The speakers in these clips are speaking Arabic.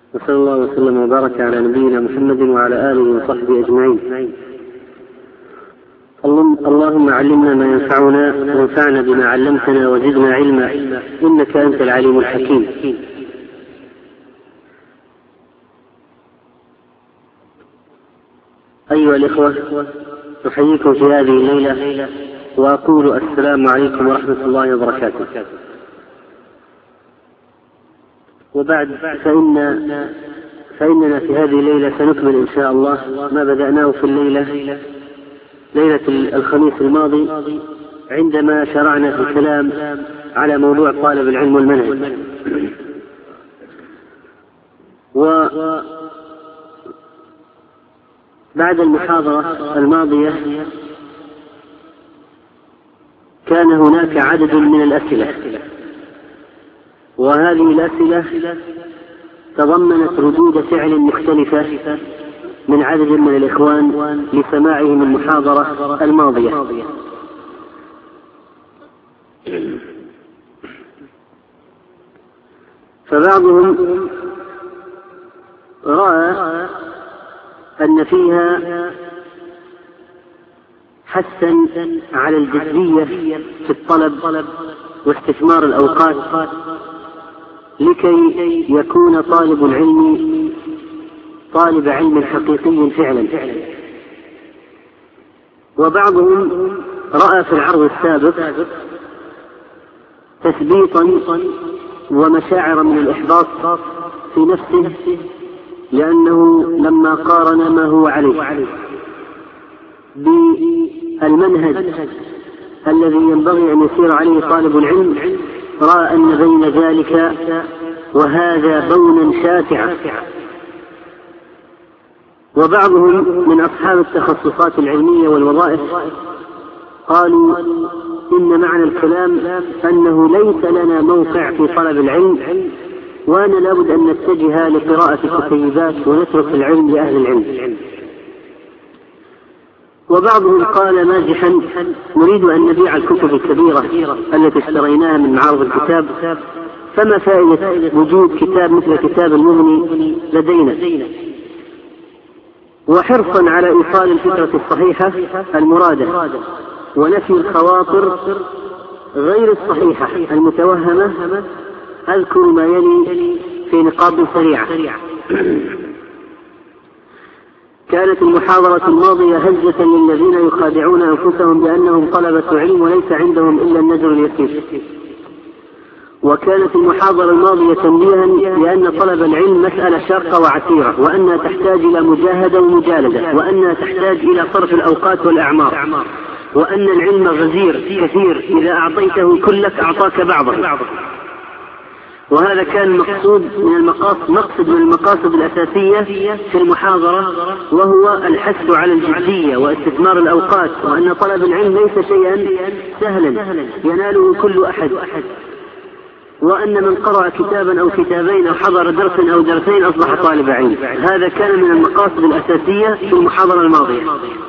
وصلى الله وسلم وبارك على نبينا محمد وعلى آله وصحبه أجمعين. اللهم علمنا ما ينفعنا وانفعنا بما علمتنا وزدنا علما إنك أنت العليم الحكيم. أيها الإخوة، أحييكم في هذه الليلة وأقول السلام عليكم ورحمة الله وبركاته. وبعد فإننا في هذه الليلة سنكمل إن شاء الله ما بدأناه في ليلة الخميس الماضي، عندما شرعنا في الكلام على موضوع طالب العلم والمنهج. وبعد المحاضرة الماضية كان هناك عدد من الأسئلة، وهذه الأسئلة تضمنت ردود فعل مختلفة من عدد من الإخوان لسماعهم المحاضرة الماضية. فبعضهم رأى أن فيها حثا على الجدية في الطلب واستثمار الأوقات لكي يكون طالب العلم طالب علم حقيقي فعلا. وبعضهم رأى في العرض السابق تثبيطا ومشاعر من الإحباط في نفسه، لأنه لما قارن ما هو عليه بالمنهج الذي ينبغي أن يسير عليه طالب العلم، رأى أن بين ذلك وهذا بونا شاسعا. وبعضهم من أصحاب التخصصات العلمية والوظائف قالوا إن معنى الكلام أنه ليس لنا موقع في طلب العلم، وأن لابد أن نتجه لقراءة الكتيبات ونترك العلم لأهل العلم. وبعضهم قال مازحا: نريد أن نبيع الكتب الكبيرة التي اشتريناها من معارض الكتاب، فما فائدة وجود كتاب مثل كتاب المغني لدينا؟ وحرصا على إيصال الفكرة الصحيحة المرادة ونفي الخواطر غير الصحيحة المتوهمة، أذكر ما يلي في نقاط سريعة. كانت المحاضرة الماضية هزة للذين يخادعون أنفسهم بأنهم طلبة علم وليس عندهم إلا النذر اليسير. وكانت المحاضرة الماضية تنبيها لأن طلب العلم مسألة شاقة وعسيرة، وأنها تحتاج إلى مجاهدة ومجالدة، وأنها تحتاج إلى صرف الأوقات والأعمار، وأن العلم غزير كثير، إذا أعطيته كلك أعطاك بعضه. وهذا كان مقصد من المقاصد الأساسية في المحاضرة، وهو الحث على الجدية واستثمار الأوقات، وأن طلب العلم ليس شيئا سهلا يناله كل أحد، وأن من قرأ كتابا أو كتابين أو حضر درسا أو درسين أصبح طالب علم. هذا كان من المقاصد الأساسية في المحاضرة الماضية.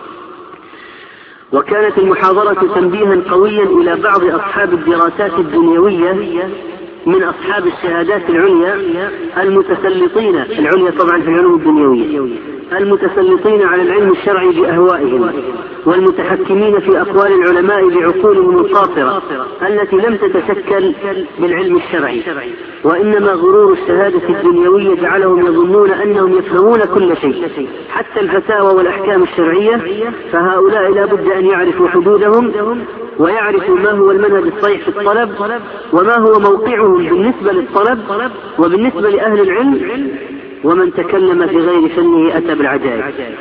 وكانت المحاضرة تنبيها قويا إلى بعض أصحاب الدراسات الدنيوية من أصحاب الشهادات العليا المتسلطين العليا طبعا في العلوم الدنيوية، المتسلطين على العلم الشرعي بأهوائهم، والمتحكمين في أقوال العلماء بعقولهم القاصرة التي لم تتشكل بالعلم الشرعي، وإنما غرور الشهادة الدنيوية جعلهم يظنون أنهم يفهمون كل شيء حتى الفتاوى والأحكام الشرعية. فهؤلاء لا بد أن يعرفوا حدودهم، ويعرفوا ما هو المنهج الصحيح في الطلب، وما هو موقعهم بالنسبة للطلب وبالنسبة لأهل العلم. ومن تكلم في غير فنه أتى بالعجائب.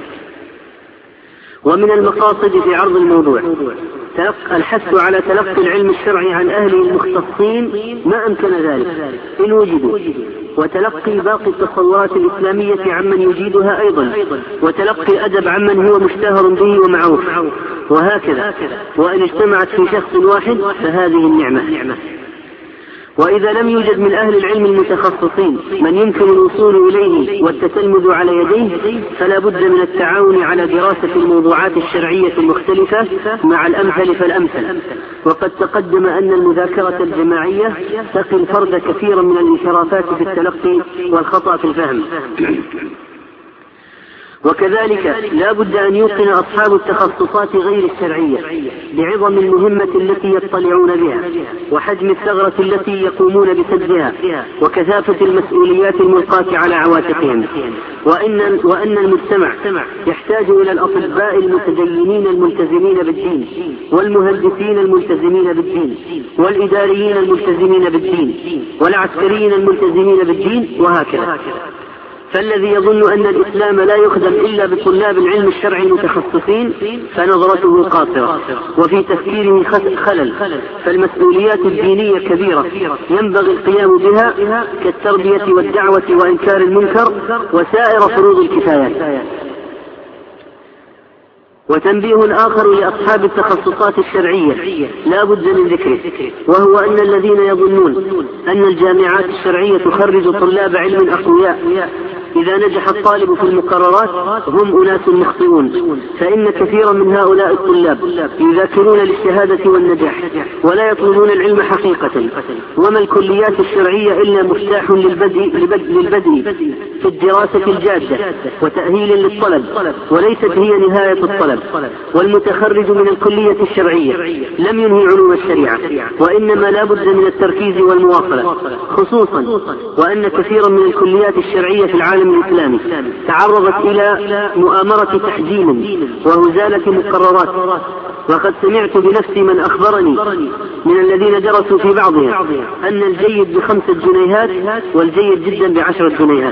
ومن المقاصد في عرض الموضوع الحث على تلقي العلم الشرعي عن أهله المختصين ما أمكن ذلك إن وجدوا، وتلقي باقي التصورات الإسلامية عمن يجيدها أيضا، وتلقي الأدب عمن هو مشتهر به ومعروف، وهكذا. وإن اجتمعت في شخص واحد فهذه النعمة. وإذا لم يوجد من أهل العلم المتخصصين من يمكن الوصول إليه والتتلمذ على يديه، فلا بد من التعاون على دراسة الموضوعات الشرعية المختلفة مع الأمثل فالأمثل. وقد تقدم أن المذاكرة الجماعية تقي الفرد كثيرا من الانحرافات في التلقي والخطأ في الفهم. وكذلك لا بد أن يوقن أصحاب التخصصات غير الشرعية بعظم المهمة التي يطلعون بها، وحجم الثغرة التي يقومون بسدها، وكثافة المسؤوليات الملقاة على عواتقهم، وأن المجتمع يحتاج إلى الأطباء المتدينين الملتزمين بالدين، والمهندسين الملتزمين بالدين، والإداريين الملتزمين بالدين، والعسكريين الملتزمين بالدين، وهكذا. فالذي يظن أن الإسلام لا يخدم إلا بطلاب العلم الشرعي المتخصصين فنظرته قاصرة، وفي تفكيره خلل. فالمسؤوليات الدينية كبيرة ينبغي القيام بها كالتربية والدعوة وإنكار المنكر وسائر فروض الكفايات. وتنبيه آخر لأصحاب التخصصات الشرعية لا بد من ذكره، وهو أن الذين يظنون أن الجامعات الشرعية تخرج طلاب علم أقوياء إذا نجح الطالب في المقررات هم أناس مخطئون، فإن كثيرا من هؤلاء الطلاب يذاكرون للشهادة والنجاح ولا يطلبون العلم حقيقة. وما الكليات الشرعية إلا مفتاح للبدء في الدراسة الجادة وتأهيل للطلب، وليست هي نهاية الطلب. والمتخرج من الكلية الشرعية لم ينهي علوم الشريعة، وإنما لا بد من التركيز والمواصلة، خصوصا وأن كثيرا من الكليات الشرعية في العالم الإسلامي تعرضت إلى مؤامرة تحجيم وهزالة مقررات. وقد سمعت بنفسي من أخبرني من الذين درسوا في بعضها أن الجيد ب5 جنيهات والجيد جدا ب10 جنيهات.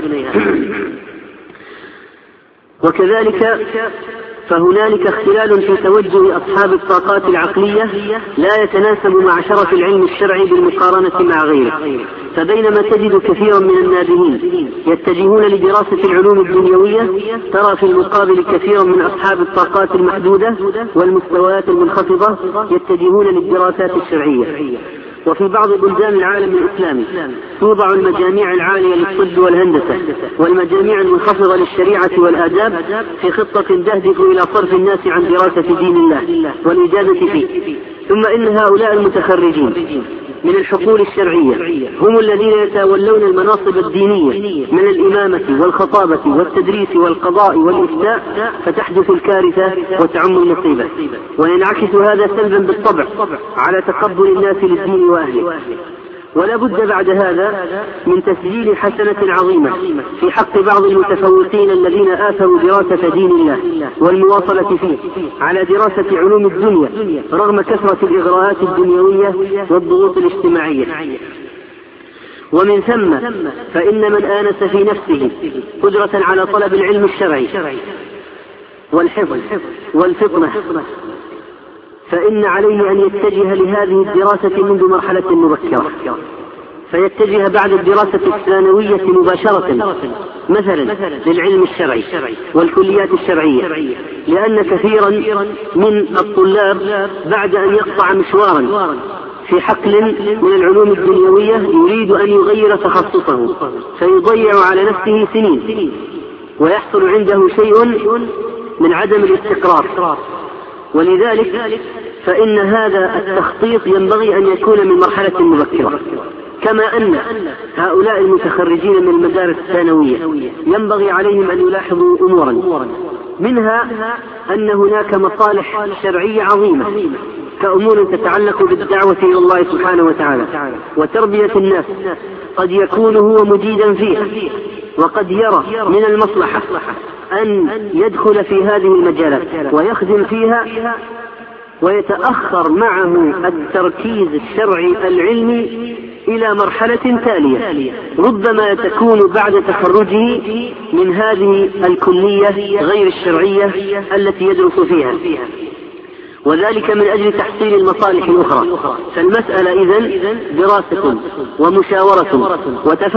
وكذلك فهنالك اختلال في توجه أصحاب الطاقات العقلية لا يتناسب مع شرف العلم الشرعي بالمقارنة مع غيره. فبينما تجد كثيرا من النابهين يتجهون لدراسة العلوم الدنيوية، ترى في المقابل كثيرا من أصحاب الطاقات المحدودة والمستويات المنخفضة يتجهون للدراسات الشرعية. وفي بعض بلدان العالم الإسلامي توضع المجاميع العالية للطب والهندسة والمجاميع المنخفضة للشريعة والآداب في خطة تهدف إلى صرف الناس عن دراسة دين الله والإجازة فيه. ثم إن هؤلاء المتخرجين من الحقول الشرعية هم الذين يتولون المناصب الدينية من الإمامة والخطابة والتدريس والقضاء والإفتاء، فتحدث الكارثة وتعم المصيبة. وينعكس هذا سلبا بالطبع على تقبل الناس للدين وأهله. ولا بد بعد هذا من تسجيل حسنة عظيمة في حق بعض المتفوقين الذين آثروا دراسة دين الله والمواصلة فيه على دراسة علوم الدنيا رغم كثرة الإغراءات الدنيوية والضغوط الاجتماعية. ومن ثم فإن من آنس في نفسه قدرة على طلب العلم الشرعي والحفظ والفطنة فإن عليه أن يتجه لهذه الدراسة منذ مرحلة مبكرة، فيتجه بعد الدراسة الثانوية مباشرة مثلا للعلم الشرعي والكليات الشرعية، لأن كثيرا من الطلاب بعد أن يقطع مشوارا في حقل من العلوم الدنيوية يريد أن يغير تخصصه فيضيع على نفسه سنين ويحصل عنده شيء من عدم الاستقرار. ولذلك فإن هذا التخطيط ينبغي أن يكون من مرحلة مبكرة، كما أن هؤلاء المتخرجين من المدارس الثانوية ينبغي عليهم أن يلاحظوا أمورا، منها أن هناك مصالح شرعية عظيمة كأمور تتعلق بالدعوة إلى الله سبحانه وتعالى وتربية الناس، قد يكون هو مجيدا فيها وقد يرى من المصلحة أن يدخل في هذه المجالات ويخدم فيها، ويتأخر معه التركيز الشرعي العلمي إلى مرحلة تالية ربما تكون بعد تخرجه من هذه الكلية غير الشرعية التي يدرس فيها، وذلك من أجل تحصيل المصالح الأخرى. فالمسألة إذن دراسة ومشاورة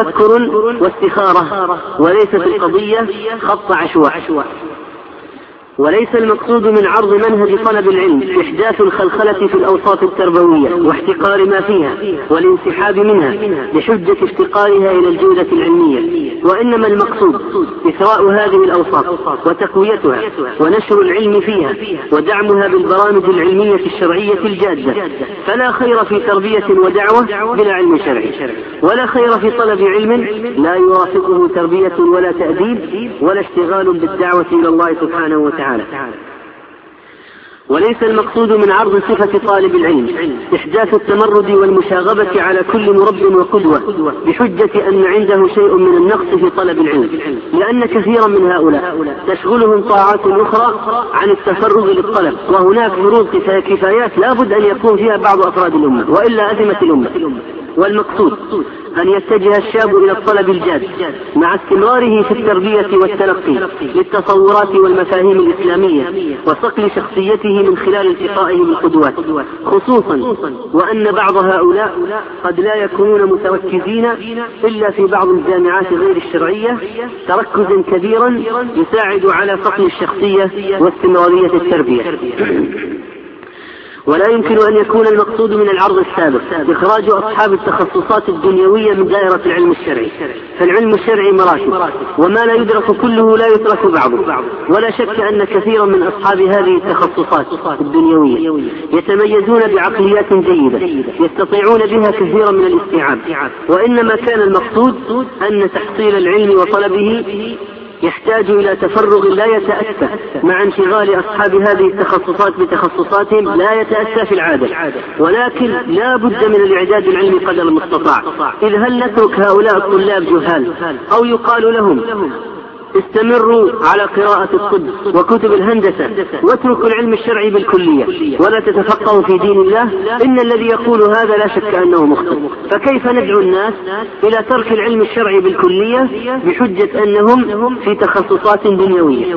وتفكر واستخارة، وليست القضية خط عشواء. وليس المقصود من عرض منهج طلب العلم إحداث الخلخلة في الأوساط التربوية واحتقار ما فيها والانسحاب منها بحجة افتقارها إلى الجودة العلمية، وإنما المقصود إثراء هذه الأوساط وتقويتها ونشر العلم فيها ودعمها بالبرامج العلمية الشرعية الجادة. فلا خير في تربية ودعوة بلا علم شرعي، ولا خير في طلب علم لا يرافقه تربية ولا تأديب ولا اشتغال بالدعوة إلى الله سبحانه وتعالى. وليس المقصود من عرض صفة طالب العلم إحداث التمرد والمشاغبة على كل مرب وقدوة بحجة أن عنده شيء من النقص في طلب العلم، لأن كثيرا من هؤلاء تشغلهم طاعات أخرى عن التفرغ للطلب، وهناك فروض كفايات لا بد أن يكون فيها بعض أفراد الأمة وإلا أزمت الأمة. والمقصود أن يتجه الشاب إلى الطلب الجاد مع استمراره في التربية والتلقي للتصورات والمفاهيم الإسلامية وصقل شخصيته من خلال التقائه بالقدوات، خصوصا وأن بعض هؤلاء قد لا يكونون متركزين إلا في بعض الجامعات غير الشرعية تركزا كبيرا يساعد على صقل الشخصية واستمرارية التربية. ولا يمكن أن يكون المقصود من العرض السابق إخراج أصحاب التخصصات الدنيوية من دائرة العلم الشرعي، فالعلم الشرعي مراتب، وما لا يدرك كله لا يترك بعضه. ولا شك أن كثيرا من أصحاب هذه التخصصات الدنيوية يتميزون بعقليات جيدة يستطيعون بها كثيرا من الاستيعاب، وإنما كان المقصود أن تحصيل العلم وطلبه يحتاج إلى تفرغ لا يتأتى مع انشغال أصحاب هذه التخصصات بتخصصاتهم لا يتأتى في العادة، ولكن لا بد من الإعداد العلمي قدر المستطاع. إذ هل نترك هؤلاء الطلاب جهال أو يقال لهم استمروا على قراءة الطب وكتب الهندسة واتركوا العلم الشرعي بالكلية ولا تتفقهوا في دين الله؟ إن الذي يقول هذا لا شك أنه مخطئ. فكيف ندعو الناس إلى ترك العلم الشرعي بالكلية بحجة أنهم في تخصصات دنيوية؟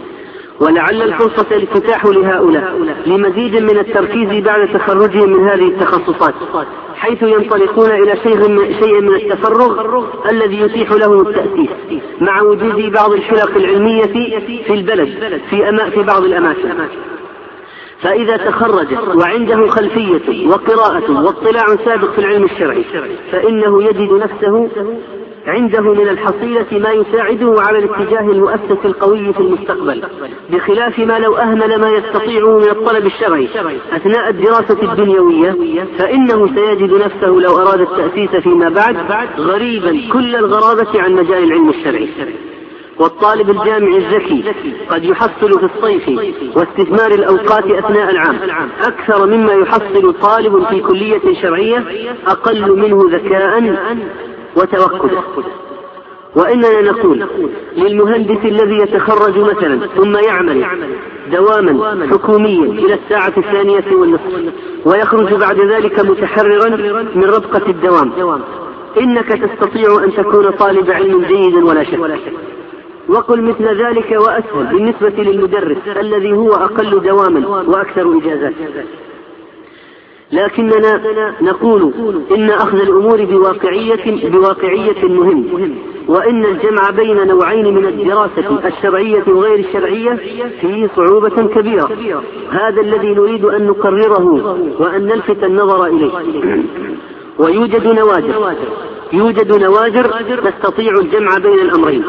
ولعل الفرصة تتاح لهؤلاء لمزيد من التركيز بعد تخرجهم من هذه التخصصات، حيث ينطلقون إلى شيء من التفرغ الذي يتيح لهم التأسيس مع وجود بعض الحلق العلمية في البلد في بعض الأماكن. فإذا تخرج وعنده خلفية وقراءة واطلاع سابق في العلم الشرعي فإنه يجد نفسه عنده من الحصيلة ما يساعده على الاتجاه المؤسس القوي في المستقبل، بخلاف ما لو أهمل ما يستطيعه من الطلب الشرعي أثناء الدراسة الدنيوية، فإنه سيجد نفسه لو أراد التأسيس فيما بعد غريبا كل الغرابة عن مجال العلم الشرعي. والطالب الجامعي الذكي قد يحصل في الصيف واستثمار الأوقات أثناء العام أكثر مما يحصل طالب في كلية شرعية أقل منه ذكاء وتوكلا. وإننا نقول للمهندس الذي يتخرج مثلا ثم يعمل دواما حكوميا إلى الساعة 2:30 ويخرج بعد ذلك متحررا من ربقة الدوام، إنك تستطيع أن تكون طالب علم جيد ولا شك. وقل مثل ذلك وأسهل بالنسبة للمدرس الذي هو أقل دواما وأكثر إجازات. لكننا نقول إن أخذ الأمور بواقعية مهم، وإن الجمع بين نوعين من الدراسة الشرعية وغير الشرعية فيه صعوبة كبيرة. هذا الذي نريد أن نقرره وأن نلفت النظر إليه. ويوجد نوادر تستطيع الجمع بين الأمرين.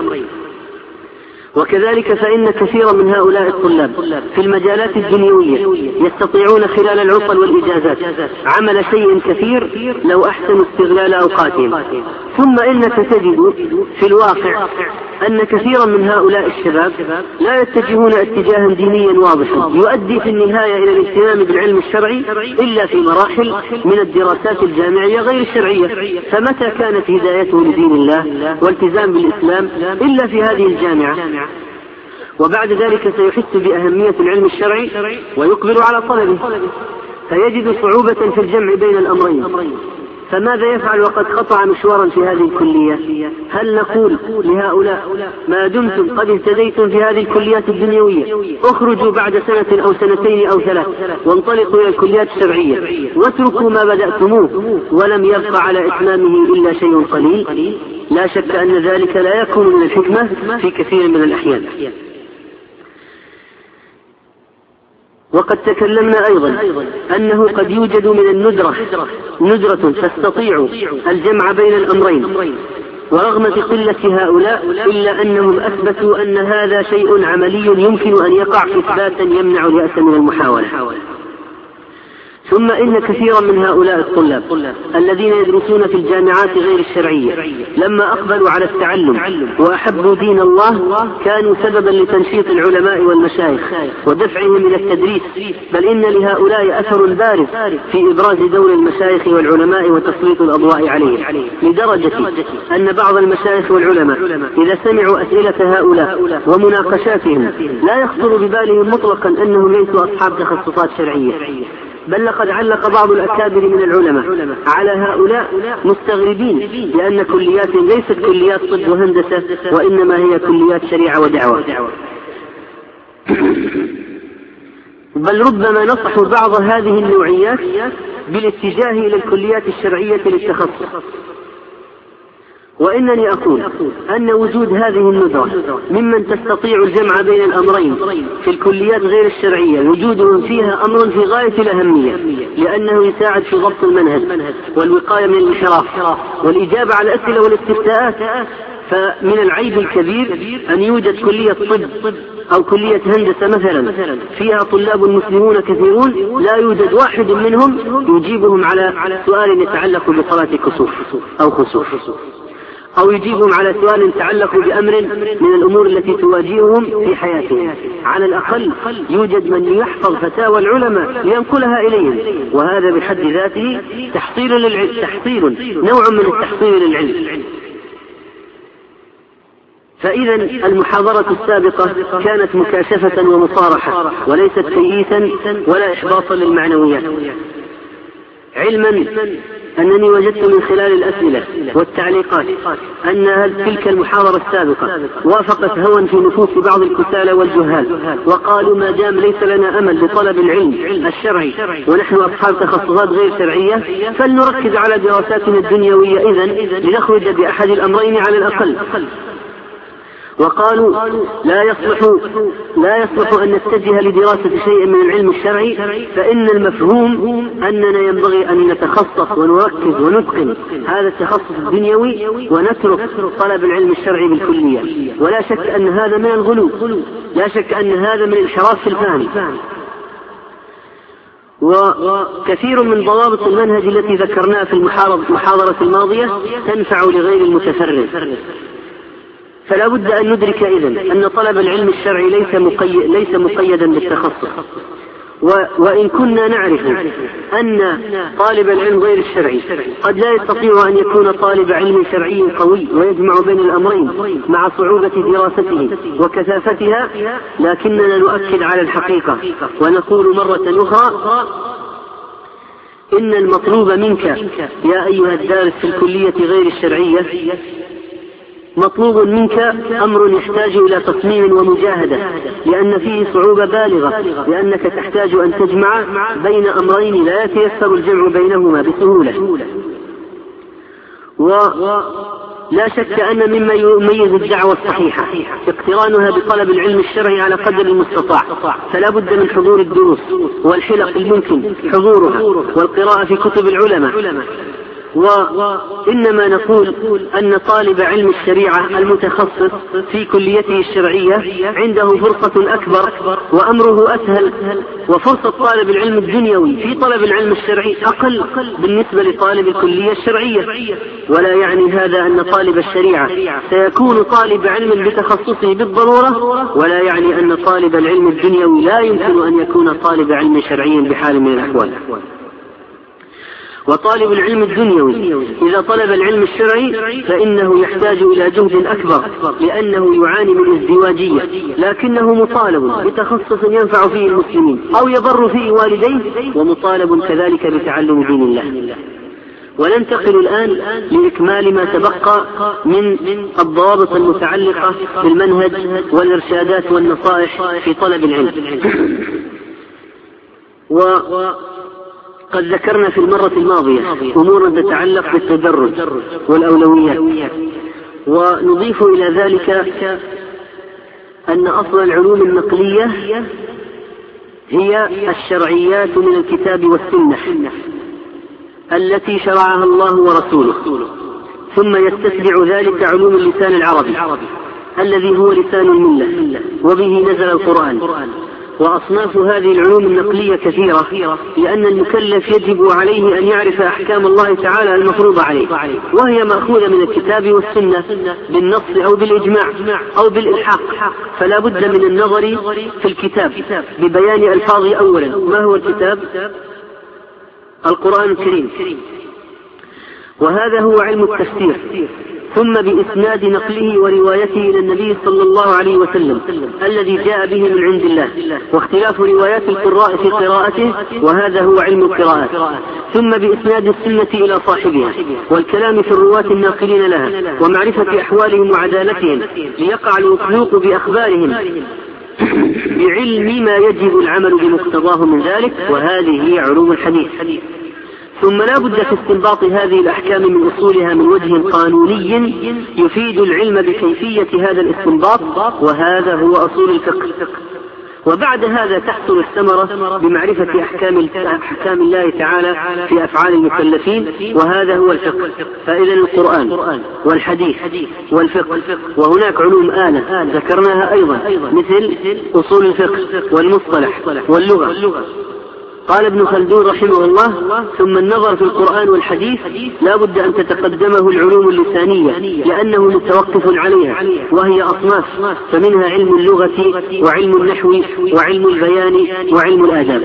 وكذلك فإن كثيرا من هؤلاء الطلاب في المجالات الدنيوية يستطيعون خلال العطل والإجازات عمل شيء كثير لو أحسنوا استغلال أوقاتهم. ثم إنك تجد في الواقع أن كثيرا من هؤلاء الشباب لا يتجهون اتجاها دينيا واضحا يؤدي في النهاية إلى الاهتمام بالعلم الشرعي إلا في مراحل من الدراسات الجامعية غير الشرعية. فمتى كانت هدايته لدين الله والتزام بالإسلام إلا في هذه الجامعة؟ وبعد ذلك سيحس بأهمية العلم الشرعي ويقبل على طلبه، فيجد صعوبة في الجمع بين الأمرين. فماذا يفعل وقد قطع مشوارا في هذه الكلية؟ هل نقول لهؤلاء ما دمتم قد اهتديتم في هذه الكليات الدنيوية اخرجوا بعد سنة أو سنتين أو 3 وانطلقوا إلى الكليات الشرعية واتركوا ما بدأتموه ولم يبقى على إتمامه إلا شيء قليل؟ لا شك أن ذلك لا يكون من الحكمة في كثير من الأحيان. وقد تكلمنا أيضا أنه قد يوجد من الندرة ندرة تستطيع الجمع بين الأمرين، ورغم قلة هؤلاء إلا أنهم أثبتوا أن هذا شيء عملي يمكن أن يقع إثباتا يمنع اليأس من المحاولة. ثم إن كثيرا من هؤلاء الطلاب الذين يدرسون في الجامعات غير الشرعية لما أقبلوا على التعلم وأحبوا دين الله كانوا سببا لتنشيط العلماء والمشايخ ودفعهم إلى التدريس، بل إن لهؤلاء أثر بارز في إبراز دور المشايخ والعلماء وتسليط الأضواء عليهم، لدرجة أن بعض المشايخ والعلماء إذا سمعوا أسئلة هؤلاء ومناقشاتهم لا يخطر ببالهم مطلقا أنهم ليسوا أصحاب تخصصات شرعية، بل لقد علق بعض الأكابر من العلماء على هؤلاء مستغربين لأن كلياتهم ليست كليات طب وهندسة وإنما هي كليات شريعة ودعوة، بل ربما نصحوا بعض هذه النوعيات بالاتجاه إلى الكليات الشرعية للتخصص. وإنني أقول أن وجود هذه الندرة ممن تستطيع الجمع بين الأمرين في الكليات غير الشرعية وجودهم فيها أمر في غاية الأهمية، لأنه يساعد في ضبط المنهج والوقاية من الانحراف والإجابة على الأسئلة والاستفتاءات. فمن العيب الكبير أن يوجد كلية طب أو كلية هندسة مثلا فيها طلاب مسلمون كثيرون لا يوجد واحد منهم يجيبهم على سؤال يتعلق بصلاة كسوف أو خسوف، أو يجيبهم على سؤال يتعلق بأمر من الأمور التي تواجههم في حياتهم. على الأقل يوجد من يحفظ فتاوى العلماء لينقلها إليهم، وهذا بحد ذاته تحصيل للعلم، نوع من التحصيل للعلم. فإذا المحاضرة السابقة كانت مكاشفة ومصارحة وليست تيئيسا ولا إحباطا للمعنويات، علما أنني وجدت من خلال الأسئلة والتعليقات أن تلك المحاضرة السابقة وافقت هوى في نفوس بعض الكسالى والجهال، وقالوا ما دام ليس لنا أمل لطلب العلم الشرعي ونحن أصحاب تخصصات غير شرعية فلنركز على دراساتنا الدنيوية إذن لنخرج بأحد الأمرين على الأقل. وقالوا لا يصلح أن نتجه لدراسة شيء من العلم الشرعي، فإن المفهوم أننا ينبغي أن نتخصص ونركز ونتقن هذا التخصص الدنيوي ونترك طلب العلم الشرعي بالكلية. ولا شك أن هذا من الغلو، لا شك أن هذا من الانحراف في الفهم. وكثير من ضوابط المنهج التي ذكرناها في المحاضرة الماضية تنفع لغير المتفرغ. فلا بد أن ندرك إذن أن طلب العلم الشرعي ليس مقيدا بالتخصص. وإن كنا نعرف أن طالب العلم غير الشرعي قد لا يستطيع أن يكون طالب علم شرعي قوي ويجمع بين الأمرين مع صعوبة دراسته وكثافتها، لكننا نؤكد على الحقيقة ونقول مرة أخرى إن المطلوب منك يا أيها الدارس في الكلية غير الشرعية مطلوب منك أمر يحتاج إلى تصميم ومجاهدة، لأن فيه صعوبة بالغة، لأنك تحتاج أن تجمع بين أمرين لا يتيسر الجمع بينهما بسهولة. ولا شك أن مما يميز الدعوة الصحيحة اقترانها بطلب العلم الشرعي على قدر المستطاع، فلا بد من حضور الدروس والحلق الممكن حضورها والقراءة في كتب العلماء. وإنما نقول أن طالب علم الشريعة المتخصص في كليته الشرعية عنده فرصة أكبر وأمره أسهل، وفرصة طالب العلم الدنيوي في طلب العلم الشرعي أقل بالنسبة لطالب الكلية الشرعية. ولا يعني هذا أن طالب الشريعة سيكون طالب علم بتخصصه بالضرورة، ولا يعني أن طالب العلم الدنيوي لا يمكن أن يكون طالب علم شرعي بحال من الأحوال. وطالب العلم الدنيوي إذا طلب العلم الشرعي فإنه يحتاج إلى جهد أكبر، لأنه يعاني من ازدواجية، لكنه مطالب بتخصص ينفع فيه المسلمين أو يضر فيه والديه، ومطالب كذلك بتعلم دين الله. وننتقل الآن لإكمال ما تبقى من الضوابط المتعلقة بالمنهج والإرشادات والنصائح في طلب العلم. قد ذكرنا في المرة الماضية أمورا تتعلق بالتدرج والأولويات، ونضيف إلى ذلك أن أصل العلوم النقلية هي الشرعيات من الكتاب والسنة التي شرعها الله ورسوله، ثم يستتبع ذلك علوم اللسان العربي الذي هو لسان الملة وبه نزل القرآن. وأصناف هذه العلوم النقلية كثيرة، لأن المكلف يجب عليه أن يعرف أحكام الله تعالى المفروضة عليه، وهي مأخوذة من الكتاب والسنة بالنص أو بالإجماع أو بالإلحاق، فلا بد من النظر في الكتاب ببيان ألفاظه أولا. ما هو الكتاب؟ القرآن الكريم، وهذا هو علم التفسير، ثم بإسناد نقله وروايته إلى النبي صلى الله عليه وسلم الذي جاء به من عند الله، واختلاف روايات القراء في قراءته، وهذا هو علم القراءات، ثم بإسناد السنة إلى صاحبها، والكلام في الرواة الناقلين لها، ومعرفة أحوالهم وعدالتهم ليقع الوثوق بأخبارهم بعلم ما يجب العمل بمقتضاه من ذلك، وهذه هي علوم الحديث. ثم لا بد في استنباط هذه الأحكام من أصولها من وجه قانوني يفيد العلم بكيفية هذا الاستنباط، وهذا هو أصول الفقه. وبعد هذا تحصل الثمرة بمعرفة أحكام الله تعالى في أفعال المكلفين، وهذا هو الفقه. فإذا القرآن والحديث والفقه، وهناك علوم آلة ذكرناها أيضا مثل أصول الفقه والمصطلح واللغة. قال ابن خلدون رحمه الله: ثم النظر في القرآن والحديث لا بد أن تتقدمه العلوم اللسانية، لأنه متوقف عليها، وهي أصناف، فمنها علم اللغة وعلم النحو وعلم البيان وعلم الآداب.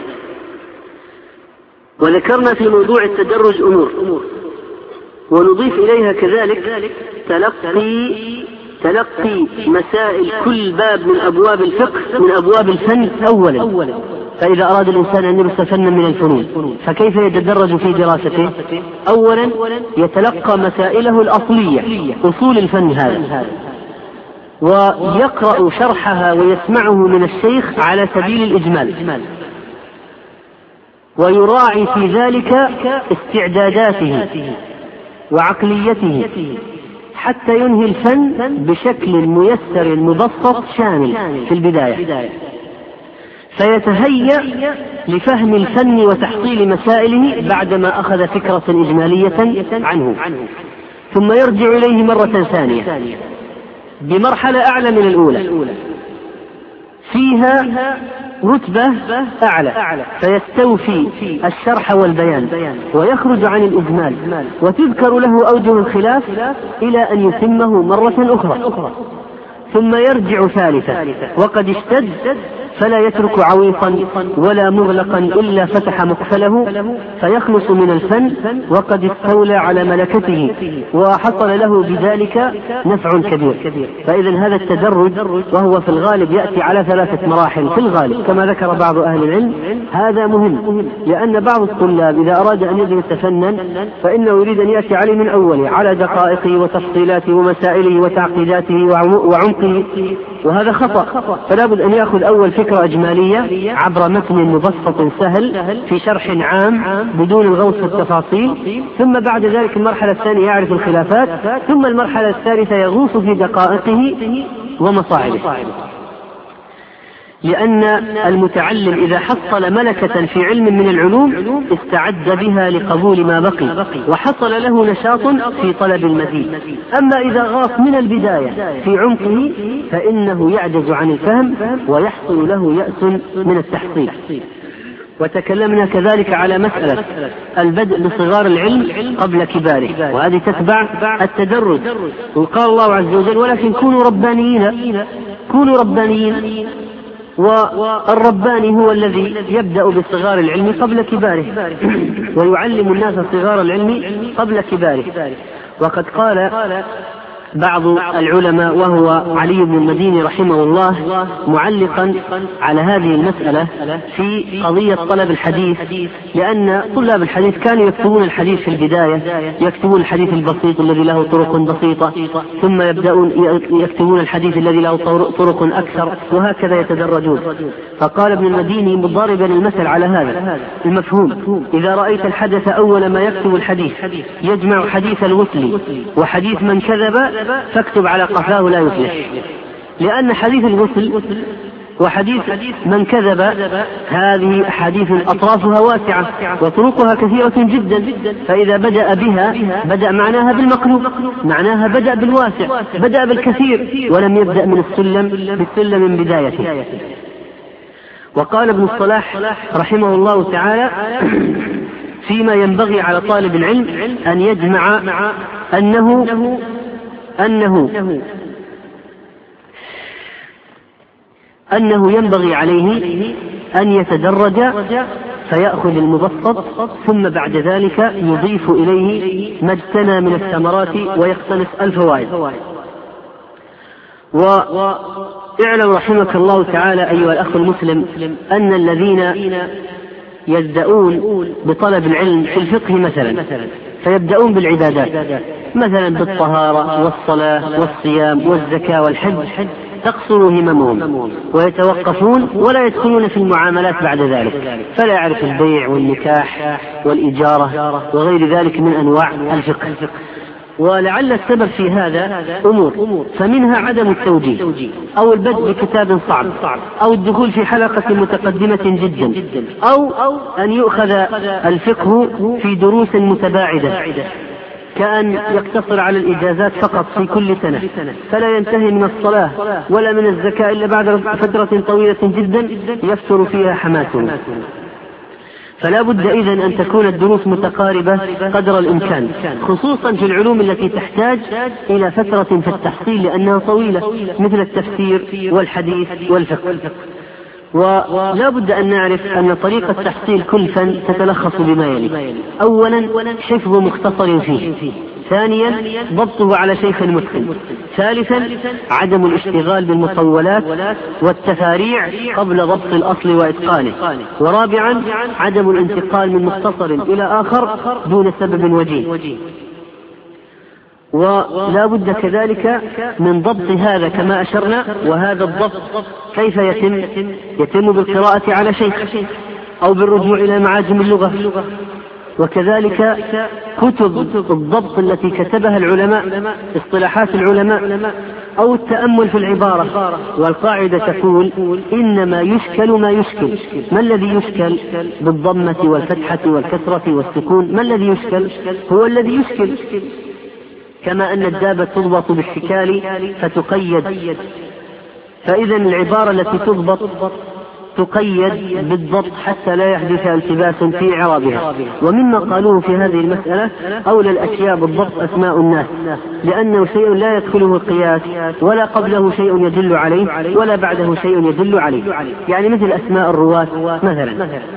وذكرنا في موضوع التدرج أمور، ونضيف إليها كذلك تلقي مسائل كل باب من أبواب الفقه من أبواب الفن أولا. فإذا أراد الإنسان أن يدرس فنا من الفنون فكيف يتدرج في دراسته؟ أولا يتلقى مسائله الأصلية، أصول الفن هذا، ويقرأ شرحها ويسمعه من الشيخ على سبيل الإجمال، ويراعي في ذلك استعداداته وعقليته حتى ينهي الفن بشكل ميسر مبسط شامل في البداية، فيتهيأ لفهم الفن وتحصيل مسائله بعدما أخذ فكرة إجمالية عنه، ثم يرجع إليه مرة ثانية بمرحلة أعلى من الأولى فيها رتبة أعلى، فيستوفي الشرح والبيان ويخرج عن الإجمال، وتذكر له أوجه الخلاف إلى أن يتمه مرة أخرى، ثم يرجع ثالثا وقد اشتد، فلا يترك عويصا ولا مغلقا إلا فتح مقفله، فيخلص من الفن وقد استولى على ملكته، وحصل له بذلك نفع كبير. فإذا هذا التدرج، وهو في الغالب يأتي على 3 مراحل في الغالب كما ذكر بعض أهل العلم، هذا مهم، لأن بعض الطلاب إذا أراد أن يدرس فنا فإنه يريد أن يأتي عليه من أوله على دقائقه وتفصيلاته ومسائله وتعقيداته وعمقه، وهذا خطأ. فلا بد أن يأخذ أول فكرة إجمالية عبر متن مبسط سهل في شرح عام بدون الغوص في التفاصيل، ثم بعد ذلك المرحلة الثانية يعرف الخلافات، ثم المرحلة الثالثة يغوص في دقائقه ومصاعبه. لأن المتعلم إذا حصل ملكة في علم من العلوم استعد بها لقبول ما بقي، وحصل له نشاط في طلب المزيد. أما إذا غاص من البداية في عمقه فإنه يعجز عن الفهم ويحصل له يأس من التحصيل. وتكلمنا كذلك على مسألة البدء بصغار العلم قبل كباره، وهذه تتبع التدرج. وقال الله عز وجل: ولكن كونوا ربانيين. والرباني هو الذي يبدأ بصغار العلم قبل كباره ويعلم الناس صغار العلم قبل كباره. وقد قال بعض العلماء وهو علي بن المديني رحمه الله معلقا على هذه المسألة في قضية طلب الحديث، لأن طلاب الحديث كانوا يكتبون الحديث في البداية، يكتبون الحديث البسيط الذي له طرق بسيطة، ثم يبدأون يكتبون الحديث الذي له طرق أكثر، وهكذا يتدرجون. فقال ابن المديني مضاربا المثل على هذا المفهوم: إذا رأيت الحدث أول ما يكتب الحديث يجمع حديث الوصل وحديث من كذب فاكتب على قفاه لا يفلح، لأن حديث الوصل وحديث من كذب، هذه حديث أطرافها واسعة وطرقها كثيرة جدا، فإذا بدأ بها بدأ معناها بالمقلوب، معناها بدأ بالواسع، بدأ بالكثير ولم يبدأ من بالسلم من بدايته. وقال ابن الصلاح رحمه الله تعالى فيما ينبغي على طالب العلم أن يجمع أنه ينبغي عليه أن يتدرج فيأخذ المبسط، ثم بعد ذلك يضيف إليه ما اجتنى من الثمرات ويقتنص الفوائد. واعلم رحمك الله تعالى أيها الأخ المسلم أن الذين يبدأون بطلب العلم في الفقه مثلا فيبدأون بالعبادات مثلا بالطهارة والصلاة والصيام والزكاة والحج، تقصر هممهم ويتوقفون ولا يدخلون في المعاملات بعد ذلك، فلا يعرف البيع والنكاح والإجارة وغير ذلك من أنواع الفقه. ولعل السبب في هذا أمور، فمنها عدم التوجيه أو البدء بكتاب صعب أو الدخول في حلقة متقدمة جدا أو أن يؤخذ الفقه في دروس متباعدة، كأن يقتصر على الإجازات فقط في كل سنة، فلا ينتهي من الصلاة ولا من الزكاة إلا بعد فترة طويلة جدا يفتر فيها حماسه. فلا بد إذن أن تكون الدروس متقاربة قدر الإمكان، خصوصا في العلوم التي تحتاج إلى فترة في التحصيل لأنها طويلة، مثل التفسير والحديث والفقه. ولا بد أن نعرف أن طريقة تحصيل كل فن تتلخص بما يلي: أولا حفظ مختصر فيه، ثانيا ضبطه على شيخ متقن، ثالثا عدم الاشتغال بالمطولات والتفاريع قبل ضبط الأصل وإتقانه، ورابعا عدم الانتقال من مختصر إلى آخر دون سبب وجيه. ولا بد كذلك من ضبط هذا كما أشرنا. وهذا الضبط كيف يتم بالقراءة على شيخ أو بالرجوع إلى معاجم اللغة، وكذلك كتب الضبط التي كتبها العلماء، اصطلاحات العلماء، أو التأمل في العبارة. والقاعدة تقول إنما يشكل ما يشكل. ما الذي يشكل؟ بالضمة والفتحة والكسرة والسكون. ما الذي يشكل؟ هو الذي يشكل. كما أن الدابة تضبط بالشكال فتقيد، فإذا العبارة التي تضبط تقيد بالضبط حتى لا يحدث التباس في إعرابها. ومما قالوه في هذه المسألة أولى الأشياء بالضبط أسماء الناس، لأنه شيء لا يدخله القياس، ولا قبله شيء يدل عليه ولا بعده شيء يدل عليه، يعني مثل أسماء الرواة مثلا.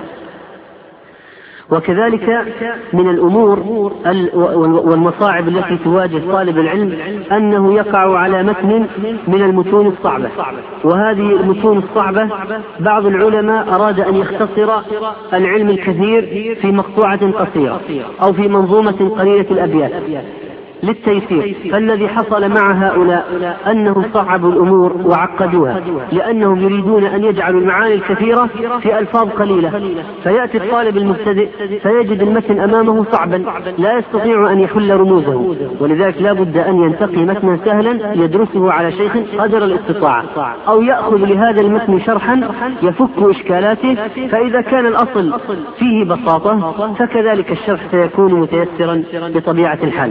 وكذلك من الأمور والمصاعب التي تواجه طالب العلم أنه يقع على متن من المتون الصعبة، وهذه المتون الصعبة بعض العلماء أراد أن يختصر العلم الكثير في مقطوعة قصيرة أو في منظومة قليلة الأبيات للتيسير. فالذي حصل مع هؤلاء أنهم صعبوا الأمور وعقدوها، لأنهم يريدون أن يجعلوا المعاني الكثيرة في ألفاظ قليلة، فيأتي الطالب المبتدئ فيجد المتن أمامه صعبا لا يستطيع أن يحل رموزه. ولذلك لا بد أن ينتقي متنا سهلا يدرسه على شيخ قدر الاستطاعة، أو يأخذ لهذا المتن شرحا يفك إشكالاته، فإذا كان الأصل فيه بساطة فكذلك الشرح سيكون متيسرا بطبيعة الحال.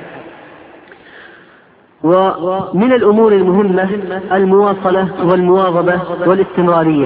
ومن الأمور المهمة المواصلة والمواظبة والاستمرارية،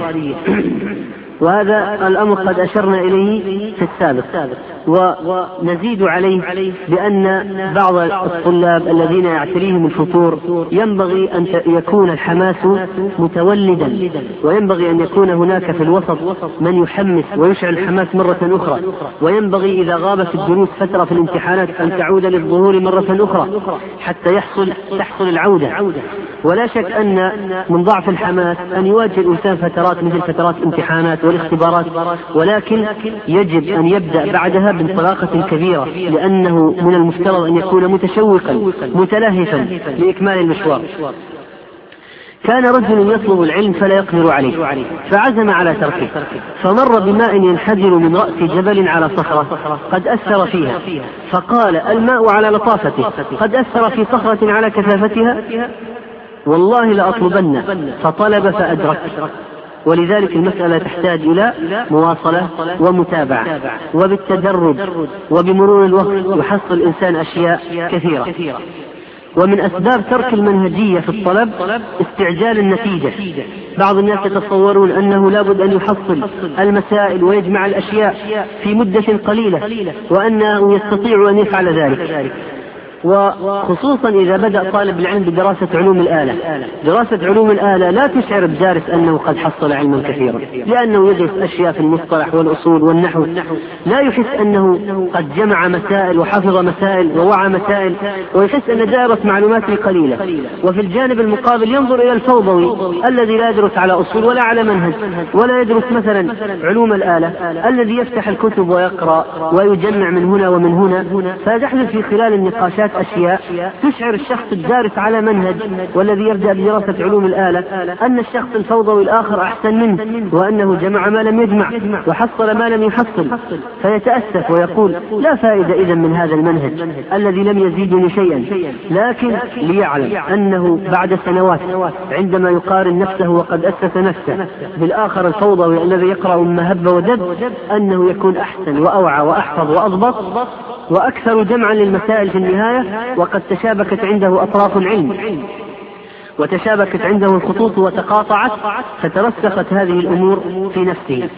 وهذا الأمر قد أشرنا إليه في السابق. ونزيد عليه بأن بعض الطلاب الذين يعتريهم الفتور ينبغي أن يكون الحماس متولدا، وينبغي أن يكون هناك في الوسط من يحمس ويشعل الحماس مرة أخرى، وينبغي إذا غابت الدروس فترة في الامتحانات أن تعود للظهور مرة أخرى حتى تحصل العودة. ولا شك أن من ضعف الحماس أن يواجه الإنسان فترات مثل فترات الامتحانات والاختبارات، ولكن يجب أن يبدأ بعدها بانطلاقة كبيرة، لأنه من المفترض أن يكون متشوقا متلهفا لإكمال المشوار. كان رجل يطلب العلم فلا يقدر عليه، فعزم على تركه، فمر بماء ينحدر من رأس جبل على صخرة قد أثر فيها، فقال: الماء على لطافته قد أثر في صخرة على كثافتها. والله لأطلبن، فطلب فأدرك. ولذلك المسألة تحتاج إلى مواصلة ومتابعة، وبالتدرج وبمرور الوقت يحصل الإنسان أشياء كثيرة. ومن أسباب ترك المنهجية في الطلب استعجال النتيجة. بعض الناس يتصورون أنه لابد أن يحصل المسائل ويجمع الأشياء في مدة قليلة، وأنه يستطيع أن يفعل ذلك، وخصوصا إذا بدأ طالب العلم بدراسة علوم الآلة. دراسة علوم الآلة لا تشعر الدارس أنه قد حصل علما كثيرا، لأنه يدرس أشياء في المصطلح والأصول والنحو، لا يحس أنه قد جمع مسائل وحفظ مسائل ووعى مسائل، ويحس أن دائرة معلوماته قليلة. وفي الجانب المقابل ينظر إلى الفوضوي الذي لا يدرس على أصول ولا على منهج، ولا يدرس مثلا علوم الآلة، الذي يفتح الكتب ويقرأ ويجمع من هنا ومن هنا، فيحدث في خلال النقاشات أشياء تشعر الشخص الدارس على منهج والذي يبدأ بدراسة علوم الآلة أن الشخص الفوضوي الآخر أحسن منه، وأنه جمع ما لم يجمع وحصل ما لم يحصل، فيتأسف ويقول لا فائدة إذن من هذا المنهج الذي لم يزيدني شيئا. لكن ليعلم أنه بعد سنوات عندما يقارن نفسه وقد أسس نفسه بالآخر الفوضوي الذي يقرأ ما هب ودب، أنه يكون أحسن وأوعى وأحفظ وأضبط وأكثر جمعا للمسائل في النهاية، وقد تشابكت عنده أطراف العلم وتشابكت عنده الخطوط وتقاطعت، فترسخت هذه الأمور في نفسه.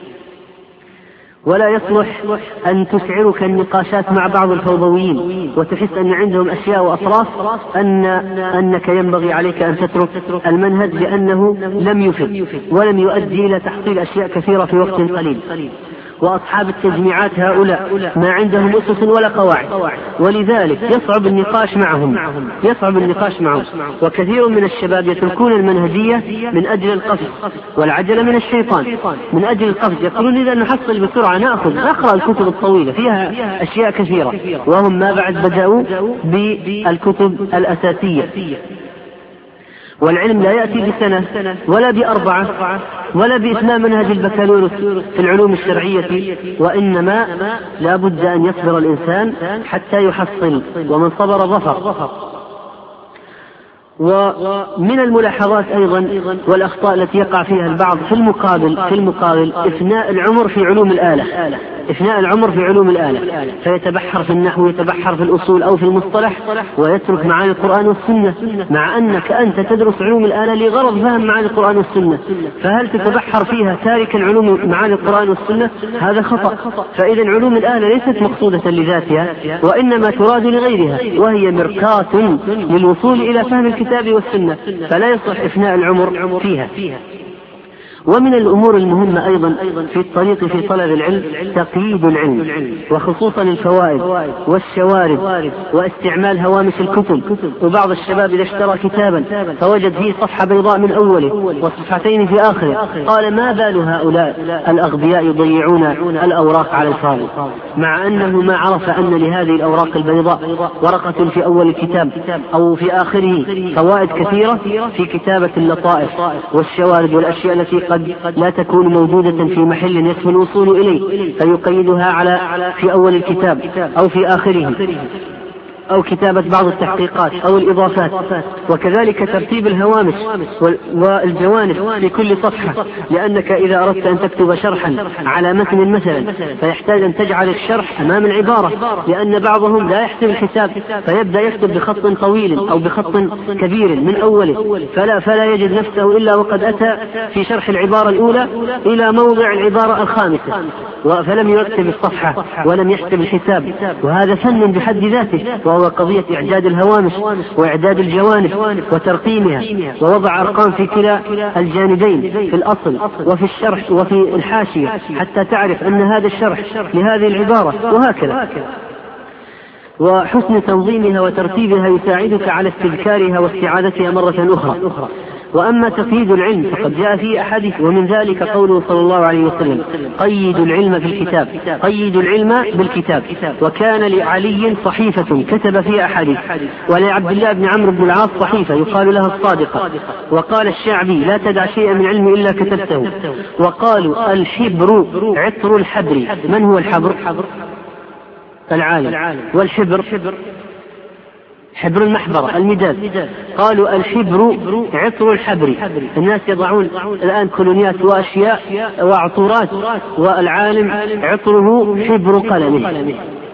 ولا يصلح أن تشعرك النقاشات مع بعض الفوضويين وتحس أن عندهم أشياء وأطراف أنك ينبغي عليك أن تترك المنهج، لأنه لم يفد ولم يؤدي إلى تحصيل أشياء كثيرة في وقت قليل. وأصحاب التجميعات هؤلاء ما عندهم أسس ولا قواعد، ولذلك يصعب النقاش معهم. وكثير من الشباب يتركون المنهجية من أجل القفز، والعجلة من الشيطان. من أجل القفز يقولون إذا نحصل بسرعة نقرأ الكتب الطويلة فيها أشياء كثيرة، وهم ما بعد بدأوا بالكتب الأساسية. والعلم لا يأتي بسنة ولا ب4 ولا بإتمام منهج البكالوريوس في العلوم الشرعية، وإنما لا بد أن يصبر الإنسان حتى يحصل، ومن صبر ظفر. ومن الملاحظات أيضا والأخطاء التي يقع فيها البعض في المقابل إفناء العمر في علوم الآلة، فيتبحر في النحو، يتبحر في الأصول أو في المصطلح، ويترك معاني القرآن والسنة، مع أنك أنت تدرس علوم الآلة لغرض فهم معاني القرآن والسنة، فهل تتبحر فيها تاركا علوم معاني القرآن والسنة؟ هذا خطأ. فإذا علوم الآلة ليست مقصودة لذاتها، وإنما تراد لغيرها، وهي مركات للوصول إلى فهم الكتاب والسنة، فلا يصح إفناء العمر فيها. ومن الأمور المهمة أيضا في الطريق في طلب العلم تقييد العلم، وخصوصا الفوائد والشوارد واستعمال هوامش الكتب. وبعض الشباب إذا اشترى كتابا فوجد فيه صفحة بيضاء من أوله وصفحتين في آخره، قال ما بال هؤلاء الأغبياء يضيعون الأوراق على الفاضي، مع أنه ما عرف أن لهذه الأوراق البيضاء ورقة في أول الكتاب أو في آخره فوائد كثيرة في كتابة اللطائف والشوارد والأشياء التي قد لا تكون موجودة في محل يسهل الوصول إليه، فيقيدها في أول الكتاب أو في آخره، أو كتابة بعض التحقيقات أو الإضافات. وكذلك ترتيب الهوامش والجوانب في كل صفحة، لأنك إذا أردت أن تكتب شرحا على متن مثلا فيحتاج أن تجعل الشرح أمام العبارة، لأن بعضهم لا يحسب الحساب فيبدأ يكتب بخط طويل أو بخط كبير من أوله، فلا يجد نفسه إلا وقد أتى في شرح العبارة الأولى إلى موضع العبارة الخامسة، فلم يرتب الصفحة ولم يحسب الحساب. وهذا فن بحد ذاته، وهو قضية إعداد الهوامش وإعداد الجوانب وترقيمها، ووضع أرقام في كلا الجانبين في الأصل وفي الشرح وفي الحاشية حتى تعرف أن هذا الشرح لهذه العبارة، وهكذا. وحسن تنظيمها وترتيبها يساعدك على استذكارها واستعادتها مرة أخرى. وأما تقييد العلم فقد جاء فيه أحاديث، ومن ذلك قوله صلى الله عليه وسلم قيدوا العلم في الكتاب، قيدوا العلم بالكتاب. وكان لعلي صحيفة كتب فيها أحاديث، ولعبد الله بن عمرو بن العاص صحيفة يقال لها الصادقة. وقال الشعبي لا تدع شيئا من علم إلا كتبته. وقالوا الحبر عطر الحبر. من هو الحبر؟ العالم. والحبر حبر المحبرة المداد. قالوا الحبر عطر الحبر. الناس يضعون الآن كولونيات وأشياء وعطورات، والعالم عطره حبر قلمه،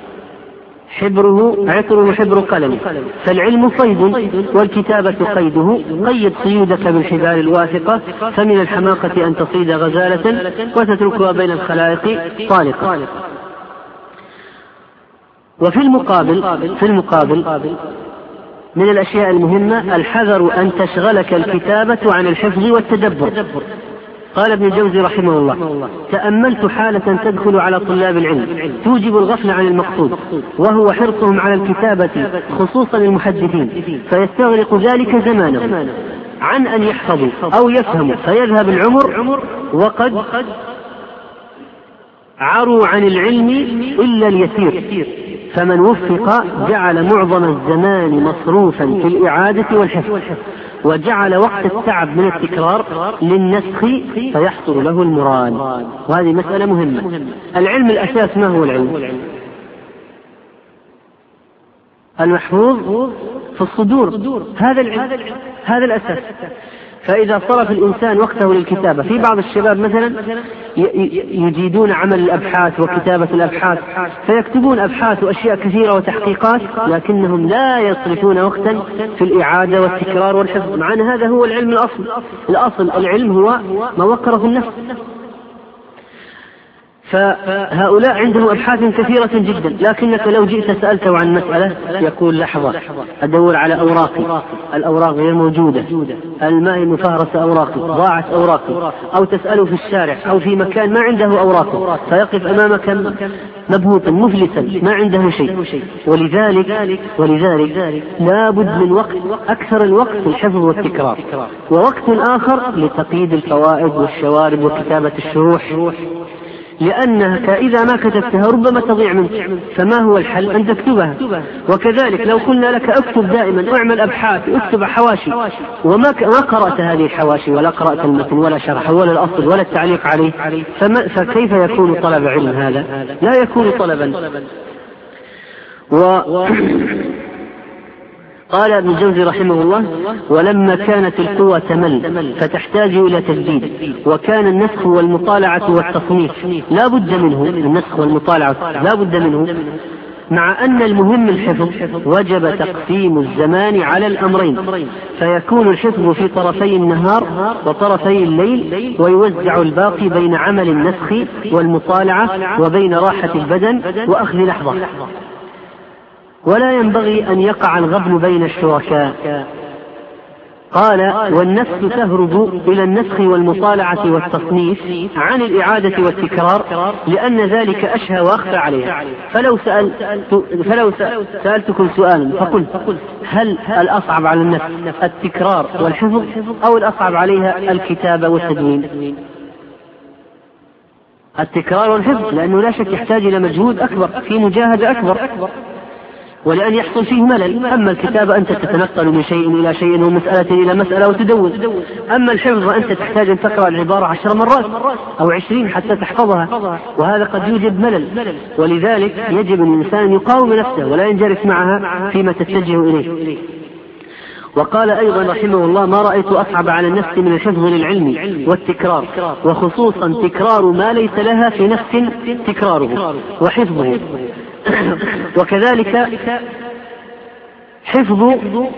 عطره حبر قلمه. فالعلم صيد والكتابة قيده، قيد صيودك بالحبال الواثقة، فمن الحماقة أن تصيد غزالة وتتركها بين الخلائق طالقة. وفي المقابل من الأشياء المهمة الحذر أن تشغلك الكتابة عن الحفظ والتدبر. قال ابن الجوزي رحمه الله: تأملت حالة تدخل على طلاب العلم توجب الغفل عن المقصود، وهو حرصهم على الكتابة خصوصا المحدثين، فيستغرق ذلك زمانهم عن أن يحفظوا أو يفهموا، فيذهب العمر وقد عروا عن العلم إلا اليسير. فمن وفق جعل معظم الزمان مصروفا في الإعادة والحفظ، وجعل وقت التعب من التكرار للنسخ فيحصل له المراد. وهذه مسألة مهمة. العلم الأساس ما هو العلم؟ المحفوظ في الصدور، هذا العلم، هذا الأساس. فإذا صرف الإنسان وقته للكتابة، في بعض الشباب مثلا يجيدون عمل الأبحاث وكتابة الأبحاث، فيكتبون أبحاث وأشياء كثيرة وتحقيقات، لكنهم لا يصرفون وقتا في الإعادة والتكرار والحفظ، مع أن هذا هو العلم الأصل. العلم هو ما وقره النفس. فهؤلاء عندهم أبحاث كثيرة جدا، لكنك لو جئت سألته عن مسألة يقول لحظة أدور على أوراقي، الأوراق غير موجودة، الماء مفهرس أوراقي، ضاعت أوراقي، أو تسأله في الشارع أو في مكان ما عنده أوراقه، فيقف أمامك مبهوتا مفلسا ما عنده شيء. ولذلك لا بد من وقت، أكثر الوقت الحفظ والتكرار، ووقت آخر لتقييد الفوائد والشوارب وكتابة الشروح، لأنك إذا ما كتبتها ربما تضيع منك. فما هو الحل؟ أن تكتبها. وكذلك لو قلنا لك اكتب دائما، اعمل أبحاث، اكتب حواشي، وما قرأت هذه الحواشي ولا قرأت المتن ولا شرح ولا الأصل ولا التعليق عليه، فكيف يكون طلب علم هذا؟ لا يكون طلبا. قال ابن الجوزي رحمه الله: ولما كانت القوى تمل فتحتاج إلى تجديد، وكان النسخ والمطالعة والتصنيف لا بد منه، النسخ والمطالعة لا بد منه، مع أن المهم الحفظ، وجب تقسيم الزمان على الأمرين، فيكون الحفظ في طرفي النهار وطرفي الليل، ويوزع الباقي بين عمل النسخ والمطالعة وبين راحة البدن وأخذ لحظة. ولا ينبغي أن يقع الغبن بين الشركاء. قال: والنفس تهرب إلى النسخ والمطالعة والتصنيف عن الإعادة والتكرار، لأن ذلك أشهى وأخفى عليها. فلو سألتكم سؤالا فقلت: هل الأصعب على النفس التكرار والحفظ، أو الأصعب عليها الكتابة والتدوين؟ التكرار والحفظ، لأنه لا شك يحتاج إلى مجهود أكبر، في مجاهدة أكبر، ولأن يحصل فيه ملل. أما الكتابة أنت تتنقل من شيء إلى شيء ومسألة إلى مسألة وتدون. أما الحفظ أنت تحتاج أن تقرأ العبارة 10 مرات أو 20 حتى تحفظها، وهذا قد يوجب ملل. ولذلك يجب أن الإنسان يقاوم نفسه ولا ينجرف معها فيما تتجه إليه. وقال أيضا رحمه الله: ما رأيت أصعب على النفس من الحفظ للعلم والتكرار، وخصوصا تكرار ما ليس لها في نفس تكراره وحفظه. وكذلك حفظ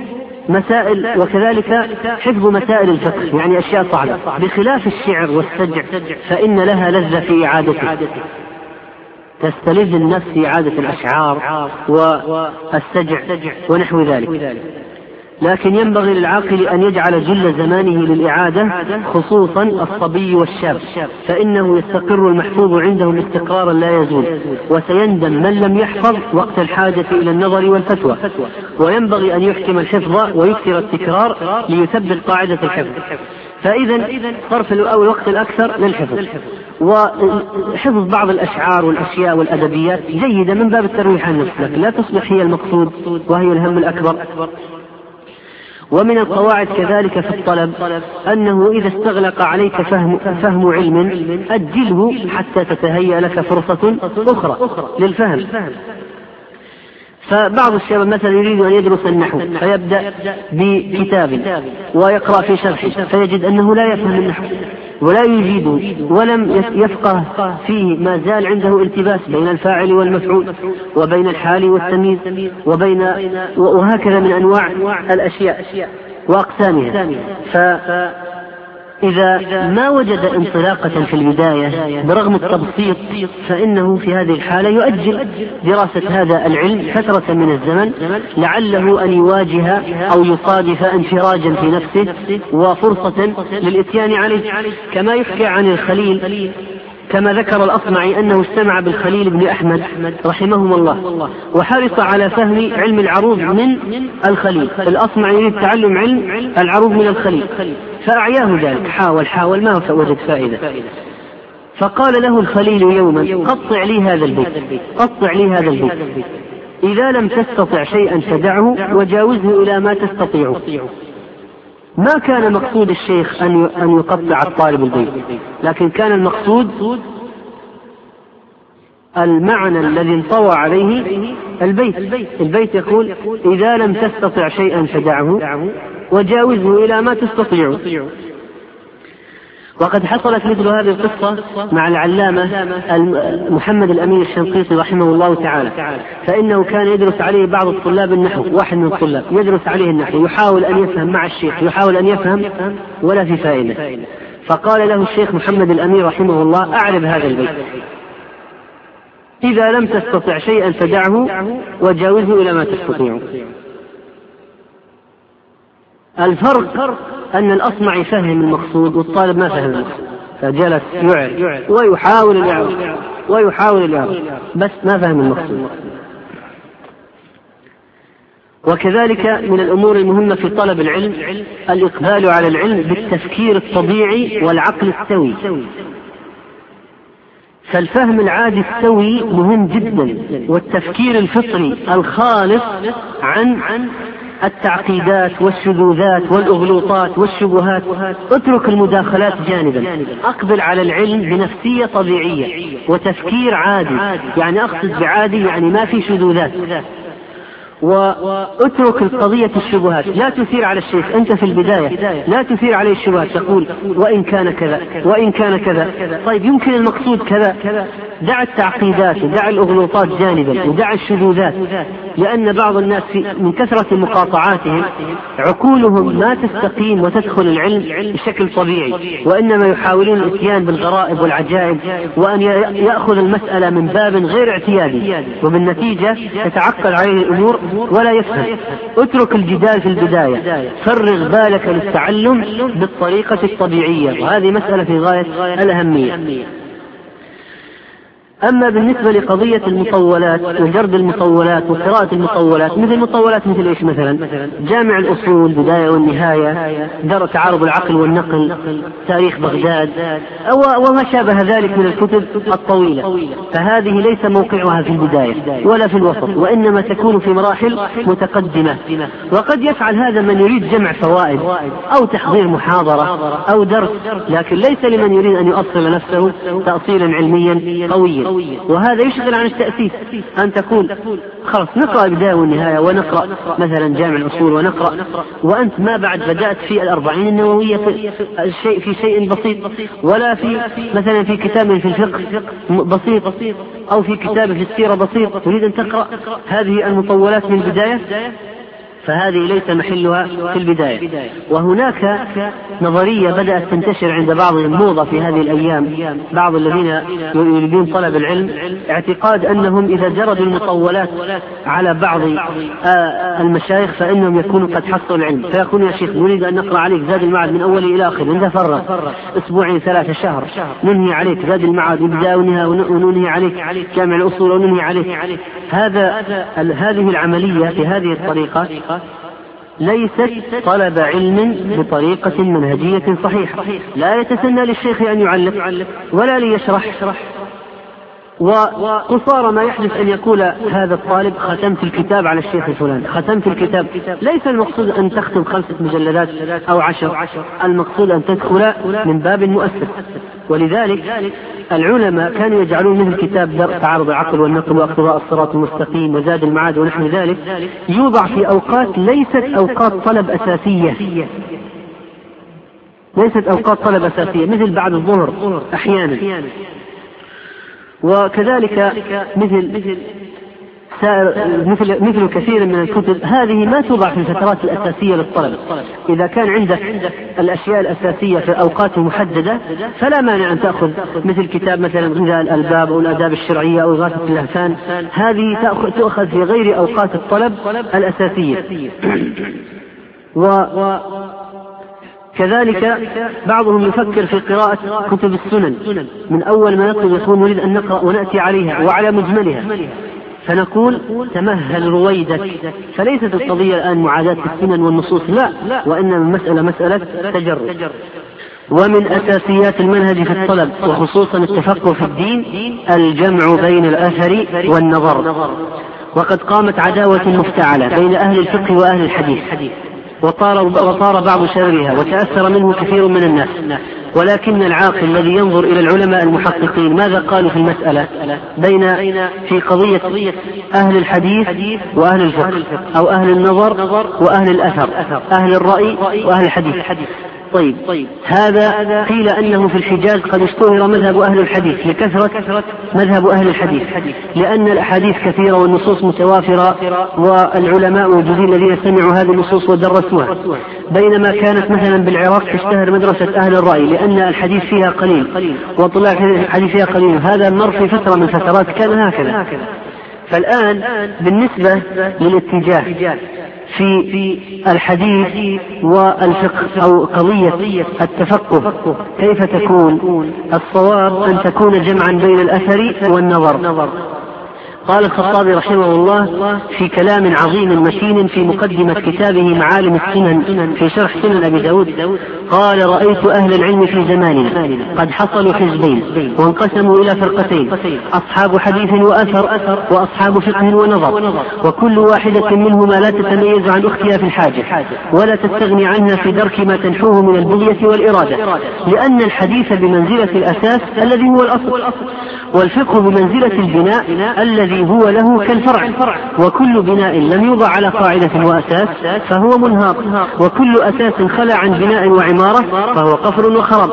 مسائل الفقه، يعني أشياء صعبة، بخلاف الشعر والسجع فإن لها لذة في إعادته، تستلذ النفس في إعادة الأشعار والسجع ونحو ذلك. لكن ينبغي للعاقل أن يجعل جل زمانه للإعادة، خصوصا الصبي والشاب، فإنه يستقر المحفوظ عندهم استقرارا لا يزول، وسيندم من لم يحفظ وقت الحاجة إلى النظر والفتوى. وينبغي أن يحكم الحفظ ويكثر التكرار ليثبت قاعدة الحفظ. فإذا صرف الوقت الأكثر للحفظ، وحفظ بعض الأشعار والأشياء والأدبيات جيدة من باب الترويح عن النفس، لكن لا تصبح هي المقصود وهي الهم الأكبر. ومن القواعد كذلك في الطلب أنه إذا استغلق عليك فهم علم أجله حتى تتهيأ لك فرصة أخرى للفهم. فبعض الشباب مثلا يريد أن يدرس النحو فيبدأ بكتاب ويقرأ في شرحه فيجد أنه لا يفهم النحو ولا يجيده ولم يفقه فيه، ما زال عنده التباس بين الفاعل والمفعول وبين الحال والتمييز وهكذا من أنواع الأشياء وأقسامها. إذا ما وجد انطلاقة في البداية برغم التبسيط فإنه في هذه الحالة يؤجل دراسة هذا العلم فترة من الزمن لعله أن يواجه أو يصادف انفراجا في نفسه وفرصة للإتيان عليه، كما يحكى عن الخليل كما ذكر الأصمعي أنه استمع بالخليل بن أحمد رحمهم الله وحرص على فهم علم العروض من الخليل. الأصمعي يريد تعلم علم العروض من الخليل فأعياه ذلك، حاول ما وجد فائدة، فقال له الخليل يوما قطع لي هذا البيت إذا لم تستطع شيئا فدعه وجاوزه إلى ما تستطيع. ما كان مقصود الشيخ أن يقطع الطالب البيت، لكن كان المقصود المعنى الذي انطوى عليه البيت يقول إذا لم تستطع شيئا فدعه وجاوزه إلى ما تستطيع. وقد حصلت مثل هذه القصة مع العلامة محمد الأمين الشنقيطي رحمه الله تعالى، فإنه كان يدرس عليه بعض الطلاب النحو، واحد من الطلاب يدرس عليه النحو يحاول أن يفهم مع الشيخ، يحاول أن يفهم ولا في فائدة، فقال له الشيخ محمد الأمين رحمه الله أعرب هذا البيت إذا لم تستطع شيئا فدعه وجاوزه إلى ما تستطيع. الفرق أن الأصمعي فهم المقصود والطالب ما فهم المقصود، فجلس يعرب ويحاول الإعراب بس ما فهم المقصود. وكذلك من الأمور المهمة في طلب العلم الإقبال على العلم بالتفكير الطبيعي والعقل السوي. فالفهم العادي السوي مهم جدا، والتفكير الفطري الخالص عن التعقيدات والشذوذات والأغلوطات والشبهات. اترك المداخلات جانبا، أقبل على العلم بنفسية طبيعية وتفكير عادي، يعني أقصد بعادي يعني ما في شذوذات، واترك القضية الشبهات، لا تثير على الشيخ أنت في البداية، لا تثير عليه الشبهات، تقول وإن كان كذا وإن كان كذا، طيب يمكن المقصود كذا، دع التعقيدات ودع الأغلوطات جانبا ودع الشذوذات، لأن بعض الناس من كثرة مقاطعاتهم عقولهم ما تستقيم وتدخل العلم بشكل طبيعي، وإنما يحاولون الاتيان بالغرائب والعجائب وأن يأخذ المسألة من باب غير اعتيادي، وبالنتيجة تتعقل عليه الأمور ولا يفهم. اترك الجدال في البداية، فرغ بالك للتعلم بالطريقة الطبيعية، وهذه مسألة في غاية الأهمية. أما بالنسبة لقضية المطولات وجرد المطولات وقراءة المطولات، مثل إيش مثلا؟ جامع الأصول، بداية والنهاية، درء تعارض العقل والنقل، تاريخ بغداد، وما شابه ذلك من الكتب الطويلة، فهذه ليس موقعها في البداية ولا في الوسط، وإنما تكون في مراحل متقدمة. وقد يفعل هذا من يريد جمع فوائد أو تحضير محاضرة أو درس، لكن ليس لمن يريد أن يؤصل نفسه تأصيلا علميا قويا، وهذا يشغل عن التأسيس. أن تقول خلاص نقرأ البداية والنهاية ونقرأ مثلا جامع الأصول ونقرأ، وأنت ما بعد بدأت في الأربعين النووية في شيء بسيط، ولا في مثلا في كتاب في الفقه بسيط أو في كتاب في السيرة بسيط، تريد أن تقرأ هذه المطولات من البداية، فهذه ليس محلها في البداية. وهناك نظرية بدأت تنتشر عند بعض الموضة في هذه الأيام، بعض الذين يريدون طلب العلم، اعتقاد أنهم إذا جردوا المطولات على بعض المشايخ فإنهم يكونوا قد حصلوا العلم، فيقول يا شيخ نريد أن نقرأ عليك زاد المعاد من أوله إلى آخره، أنت فرغ أسبوعين 3 شهر، ننهي عليك زاد المعاد بداية وننهي عليك جامع الأصول وننهي عليك. هذه العملية في هذه الطريقة ليست طلب علم بطريقة منهجية صحيحة، لا يتسنى للشيخ أن يعلق ولا ليشرح، وقصارى ما يحدث أن يقول هذا الطالب ختمت الكتاب على الشيخ الفلاني، ختمت الكتاب. ليس المقصود أن تختم 5 مجلدات أو 10، المقصود أن تدخل من باب مؤسس. ولذلك العلماء كانوا يجعلون مثل كتاب درء تعارض العقل والنقل واقتضاء الصراط المستقيم وزاد المعاد ونحو ذلك، يوضع في أوقات ليست أوقات طلب أساسية، ليست أوقات طلب أساسية، مثل بعد الظهر أحيانا، وكذلك مثل كثير من الكتب هذه ما توضع في الفترات الأساسية للطلب. إذا كان عندك الأشياء الأساسية في أوقات محددة فلا مانع أن تأخذ مثل كتاب مثلا غذاء الألباب أو الآداب الشرعية أو إغاثة اللهفان، هذه تؤخذ في غير أوقات الطلب الأساسية. كذلك بعضهم يفكر في قراءة كتب السنن، من أول ما يطلب يقول نريد أن نقرأ ونأتي عليها وعلى مجملها، فنقول تمهل رويدك. فليست القضية الآن معاداة السنن والنصوص، لا، وإنما المسألة مسألة تجرد. ومن أساسيات المنهج في الطلب وخصوصا التفقه في الدين الجمع بين الأثر والنظر، وقد قامت عداوة مفتعلة بين أهل الفقه وأهل الحديث، وطار بعض شرها وتأثر منه كثير من الناس. ولكن العاقل الذي ينظر إلى العلماء المحققين ماذا قالوا في المسألة في قضية أهل الحديث وأهل الفقه، أو أهل النظر وأهل الأثر، أهل الرأي وأهل الحديث. طيب، هذا قيل أنه في الحجاز قد اشتهر مذهب أهل الحديث لكثرة مذهب أهل الحديث، لأن الأحاديث كثيرة والنصوص متوافرة والعلماء موجودين الذين سمعوا هذه النصوص ودرسوها. بينما كانت مثلا بالعراق تشتهر مدرسة أهل الرأي لأن الحديث فيها قليل وطلع الحديث فيها قليل. هذا مر في فترة من فترات كان هكذا. فالآن بالنسبة للاتجاه في الحديث والفقه أو قضية التفقه كيف تكون؟ الصواب أن تكون جمعا بين الأثر والنظر. قال الخطابي رحمه الله في كلام عظيم متين في مقدمة كتابه معالم السنن في شرح سنن أبي داود، قال رأيت أهل العلم في زماننا قد حصلوا حزبين وانقسموا إلى فرقتين، أصحاب حديث وأثر وأصحاب فقه ونظر، وكل واحدة منهما لا تتميز عن أختها في الحاجة ولا تستغني عنها في درك ما تنحوه من البغية والإرادة، لأن الحديث بمنزلة الأساس الذي هو الأصل، والفقه بمنزلة البناء الذي هو له كالفرع، وكل بناء لم يوضع على قاعدة وأساس فهو منهار، وكل أساس خلى عن بناء وعمارة فهو قفر وخراب.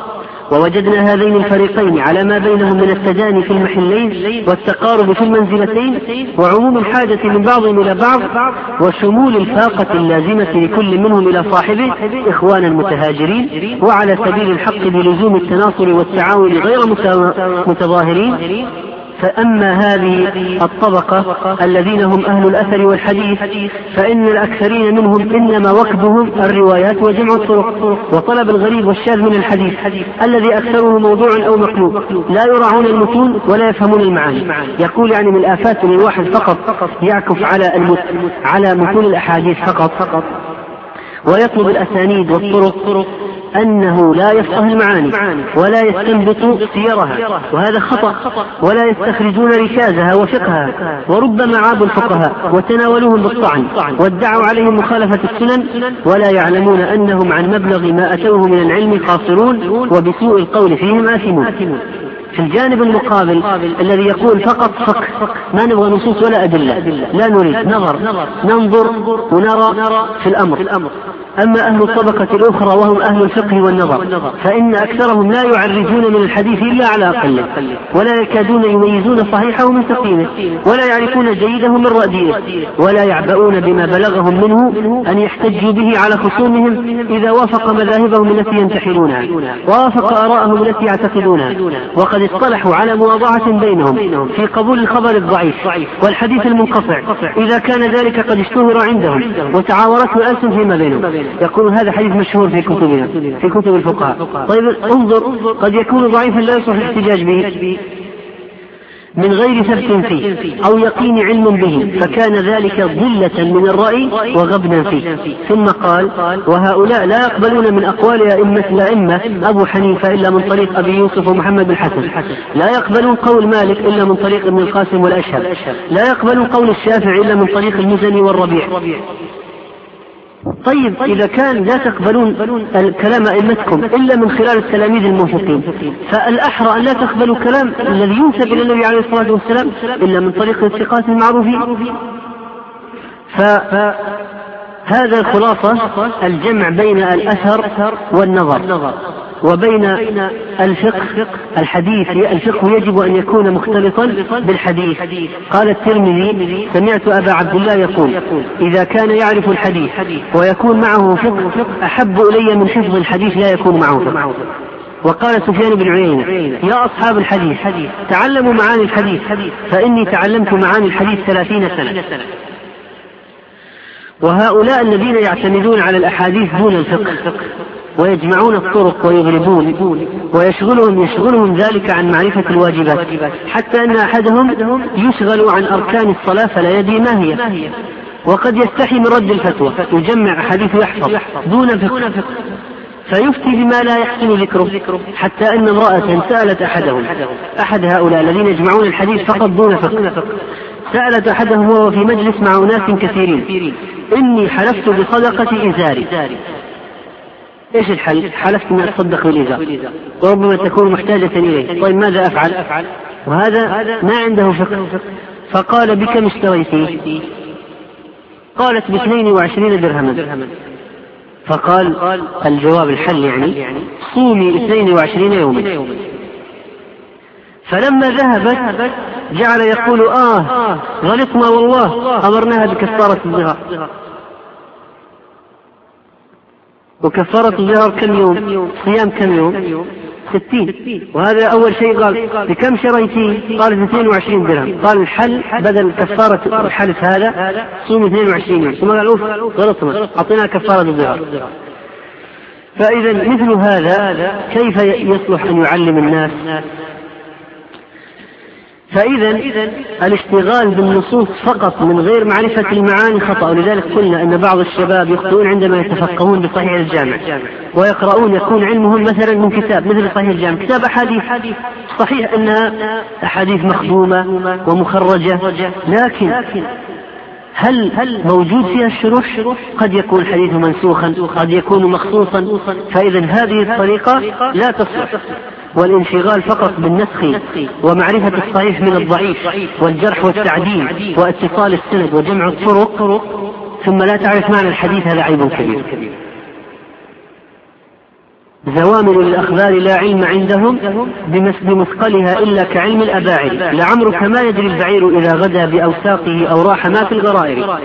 ووجدنا هذين الفريقين على ما بينهم من التداني في المحلين والتقارب في المنزلتين وعموم الحاجة من بعضهم إلى بعض وشمول الفاقة اللازمة لكل منهم إلى صاحبه إخوانا متهاجرين، وعلى سبيل الحق بلزوم التناصر والتعاون غير متظاهرين. فأما هذه الطبقة الذين هم أهل الأثر والحديث فإن الأكثرين منهم إنما وكبهم الروايات وجمع الطرق وطلب الغريب والشاذ من الحديث الذي أكثره موضوع أو مقلوب، لا يراعون المتون ولا يفهمون المعاني. يقول يعني من الآفات من الواحد فقط يعكف على متون الأحاديث فقط ويطلب الأسانيد والطرق أنه لا يفقه المعاني ولا يستنبط سيرها، وهذا خطأ، ولا يستخرجون ركازها وفقهها. وربما عابوا الفقهاء وتناولوهم بالطعن وادعوا عليهم مخالفة السنن ولا يعلمون أنهم عن مبلغ ما أتوه من العلم قاصرون وبسوء القول فيهم آثمون. في الجانب المقابل الذي يقول فقط فقه، ما نبغى نصوص ولا أدلة، لا نريد ننظر ونرى في الأمر. أما أهل الطبقة الأخرى وهم أهل الفقه والنظر فإن أكثرهم لا يعرفون من الحديث إلا على أقله، ولا يكادون يميزون صحيحه من سقيمه، ولا يعرفون جيده من رديئه، ولا يعبؤون بما بلغهم منه أن يحتجوا به على خصومهم إذا وافق مذاهبهم التي ينتحلونها ووافق آراءهم التي يعتقدونها. وقد اصطلحوا على مواضعة بينهم في قبول الخبر الضعيف والحديث المنقطع إذا كان ذلك قد اشتهر عندهم وتعاورته الألسن فيما بينهم. يقول هذا حديث مشهور في كتبنا في كتب الفقهاء. طيب انظر، قد يكون ضعيفا لا يصح الاحتجاج به. من غير ثبت فيه أو يقين علم به، فكان ذلك ضلة من الرأي وغبنا فيه. ثم قال: وهؤلاء لا يقبلون من أقوال الأئمة أبو حنيفة إلا من طريق أبي يوسف ومحمد بن حسن، لا يقبلون قول مالك إلا من طريق ابن القاسم والأشهب، لا يقبلون قول الشافعي إلا من طريق المزني والربيع. طيب إذا كان لا تقبلون كلام أئمتكم إلا من خلال التلاميذ الموثوقين، فالأحرى أن لا تقبلوا كلام الذي ينسب إلى النبي عليه الصلاة والسلام إلا من طريق الثقات المعروفين. فهذا الخلاصة الجمع بين الأثر والنظر وبين الفقه الحديث. الفقه يجب أن يكون مختلطا بالحديث. قال الترمذي: سمعت أبا عبد الله يقول: إذا كان يعرف الحديث ويكون معه فقه أحب إلي من حفظ الحديث لا يكون معه فقه. وقال سفيان بن عيينة: يا أصحاب الحديث تعلموا معاني الحديث، فإني تعلمت معاني الحديث 30 سنة. وهؤلاء الذين يعتمدون على الأحاديث دون الفقه ويجمعون الطرق ويغربون ويشغلهم ذلك عن معرفة الواجبات، حتى أن أحدهم يشغل عن أركان الصلاة فلا يدري ما هي، وقد يستحي من رد الفتوى، يجمع أحاديث يحفظ دون فقه فيفتي بما لا يحسن ذكره، حتى أن امرأة سألت أحد هؤلاء الذين يجمعون الحديث فقط دون فقه، سألت أحدهم وهو في مجلس مع أناس كثيرين: إني حلفت بصدقة إزاري. إيش الحل؟ حلفت أن أتصدق بالإزار وربما تكون محتاجة إليه. طيب ماذا أفعل؟ وهذا ما عنده فقه. فقال: بكم اشتريتيه؟ قالت: ب22 درهما. فقال الجواب الحل يعني صومي 22 يوما. فلما ذهبت جعل يقول: غلطنا والله، أمرناها بكفارة الظهار. وكفارة الظهار كم يوم؟ صيام كم يوم؟ 60. وهذا أول شيء. قال: بكم شريتي؟ قال: 22 درهم. قال: الحل بدل كفارة الحلف هذا صوم 22 يوم. ثم قال: غلطنا، أعطينا كفارة الظهار. فإذا مثل هذا كيف يصلح أن يعلم الناس؟ فإذا الاشتغال بالنصوص فقط من غير معرفة المعاني خطأ. ولذلك قلنا أن بعض الشباب يخطئون عندما يتفقهون بصحيح الجامع ويقرؤون، يكون علمهم مثلا من كتاب مثل صحيح الجامع، كتاب أحاديث، صحيح أنها أحاديث مخدومة ومخرجة، لكن هل موجود فيها الشروح؟ قد يكون الحديث منسوخا، قد يكون مخصوصا. فإذا هذه الطريقة لا تصلح. والانشغال فقط بالنسخ ومعرفة الصحيح من الضعيف والجرح والتعديل واتصال السند وجمع الطرق ثم لا تعرف معنى الحديث، هذا عيب كبير. زوامل الأخبار لا علم عندهم بمثقلها إلا كعلم الأباعر، لعمرك ما يدري البعير إذا غدا بأوساقه أو راح ما في الغرائر.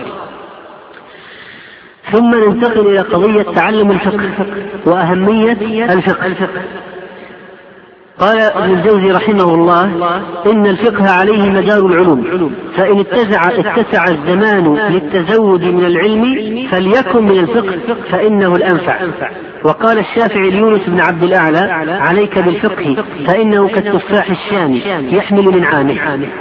ثم ننتقل إلى قضية تعلم الفقه وأهمية الفقه. قال ابن الجوزي رحمه الله: إن الفقه عليه مدار العلوم، فإن اتسع الزمان للتزود من العلم فليكن من الفقه فإنه الأنفع. وقال الشافعي ليونس بن عبد الأعلى: عليك بالفقه فإنه كالتفاح الشامي يحمل من عامه.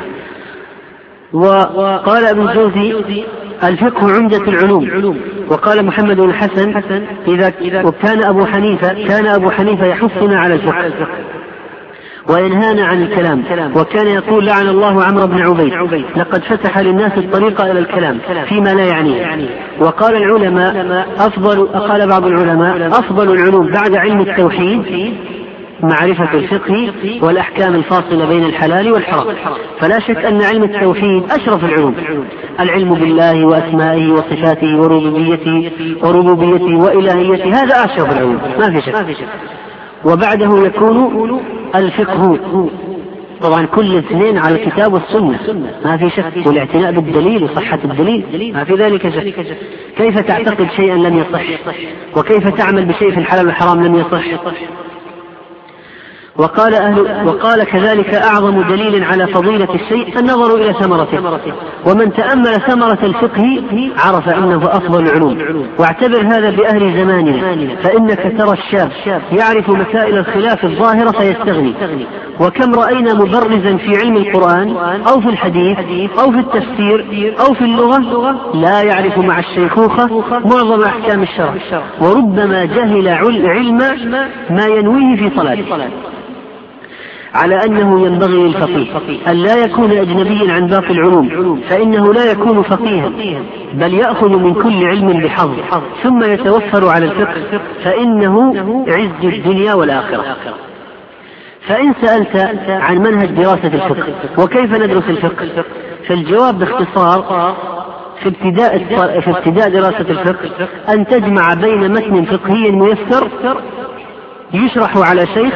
وقال ابن الجوزي: الفقه عمدة العلوم. وقال محمد بن الحسن: كان أبو حنيفة يحثنا على الفقه وينهانا عن الكلام، وكان يقول: لعن الله عمرو بن عبيد، لقد فتح للناس الطريق إلى الكلام فيما لا يعنيه. وقال بعض العلماء: أفضل العلوم بعد علم التوحيد معرفة الفقه والأحكام الفاصلة بين الحلال والحرام. فلا شك أن علم التوحيد أشرف العلوم، العلم بالله وأسمائه وصفاته وربوبيته وإلهيته، هذا أشرف العلوم ما في شك. وبعده يكون الفقه، طبعا كل اثنين على الكتاب والسنة ما في شك، والاعتناء بالدليل وصحة الدليل ما في ذلك شك. كيف تعتقد شيئا لم يصح، وكيف تعمل بشيء في الحلال والحرام لم يصح. وقال كذلك أعظم دليل على فضيلة الشيء النظر إلى ثمرته، ومن تأمل ثمرة الفقه عرف أنه أفضل العلوم. واعتبر هذا بأهل زماننا، فإنك ترى الشاب يعرف مسائل الخلاف الظاهرة فيستغني، وكم رأينا مبرزا في علم القرآن أو في الحديث أو في التفسير أو في اللغة لا يعرف مع الشيخوخة معظم أحكام الشرع، وربما جهل علم ما ينويه في صلاته، على أنه ينبغي للفقيه أن لا يكون أجنبيا عن باقي العلوم، فإنه لا يكون فقيها بل يأخذ من كل علم بحظ ثم يتوفر على الفقه، فإنه عز الدنيا والآخرة. فإن سألت عن منهج دراسة الفقه وكيف ندرس الفقه، فالجواب باختصار في ابتداء دراسة الفقه أن تجمع بين متن فقهي ميسر يشرح على شيخ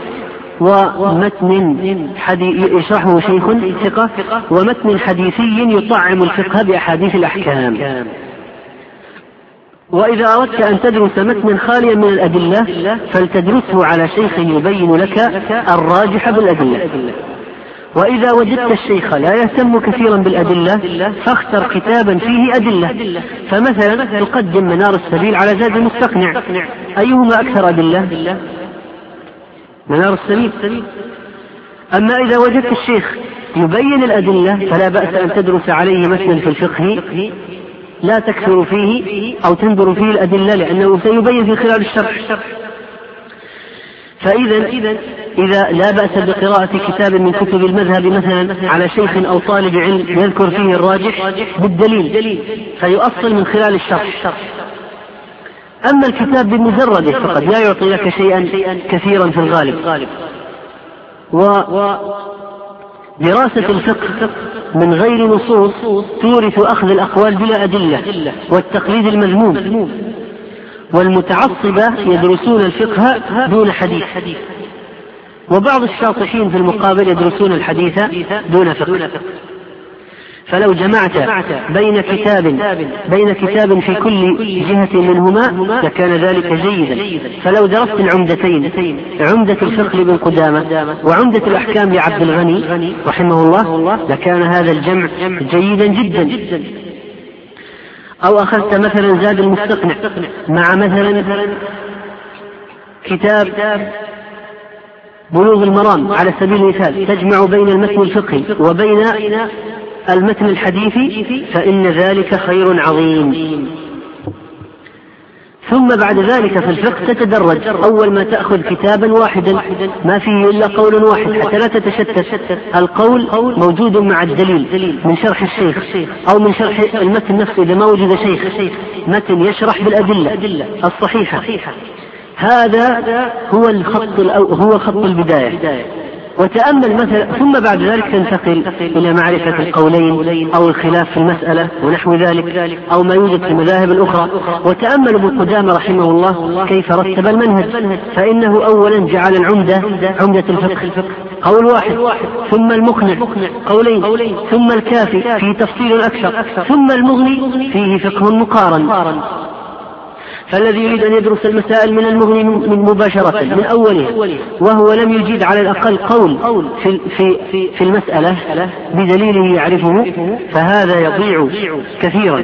ومتن يشرحه شيخ ثقة ومتن حديثي يطعم الفقه بأحاديث الأحكام. وإذا أردت أن تدرس متنا خاليا من الأدلة فلتدرسه على شيخ يبين لك الراجح بالأدلة. وإذا وجدت الشيخ لا يهتم كثيرا بالأدلة فاختر كتابا فيه أدلة، فمثلا تقدم منار السبيل على زاد المستقنع، أيهما أكثر أدلة؟ منار السبيل. أما إذا وجدت الشيخ يبين الأدلة فلا بأس أن تدرس عليه متنا في الفقه لا تكثر فيه أو تنظر فيه الأدلة، لأنه سيبين في خلال الشرح. فإذا لا بأس بقراءة كتاب من كتب المذهب مثلا على شيخ أو طالب علم يذكر فيه الراجح بالدليل فيؤصل من خلال الشرح. أما الكتاب بمجرده فقد لا يعطي لك شيئا كثيرا في الغالب. ودراسة الفقه من غير نصوص تورث أخذ الأقوال بلا أدلة والتقليد المذموم، والمتعصبة يدرسون الفقه دون حديث، وبعض الشاطحين في المقابل يدرسون الحديث دون فقه. فلو جمعت بين كتاب في كل جهة منهما لكان ذلك جيدا. فلو درست العمدتين، عمدة الفقه لابن قدامة وعمدة الأحكام لعبد الغني رحمه الله، لكان هذا الجمع جيدا جدا. أو أخذت مثلا زاد المستقنع مع مثلا كتاب بلوغ المرام على سبيل المثال، تجمع بين المتن الفقهي وبين المتن الحديثي، فإن ذلك خير عظيم. ثم بعد ذلك في الفقه تتدرج، أول ما تأخذ كتابا واحدا ما فيه إلا قول واحد حتى لا تتشتت. القول موجود مع الدليل من شرح الشيخ أو من شرح المتن نفسه إذا ما وجد شيخ متن يشرح بالأدلة الصحيحة. هذا هو خط البداية. وتأمل مثلا، ثم بعد ذلك تنتقل إلى معرفة القولين أو الخلاف في المسألة ونحو ذلك أو ما يوجد في المذاهب الأخرى. وتأمل ابن قدامة رحمه الله كيف رتب المنهج، فإنه أولا جعل عمدة الفقه قول واحد، ثم المقنع قولين، ثم الكافي فيه تفصيل أكثر، ثم المغني فيه فقه مقارن. فالذي يريد أن يدرس المسائل من المغني من مباشرة من أولها وهو لم يجيد على الأقل قول في المسألة بدليله يعرفه، فهذا يضيع كثيرا.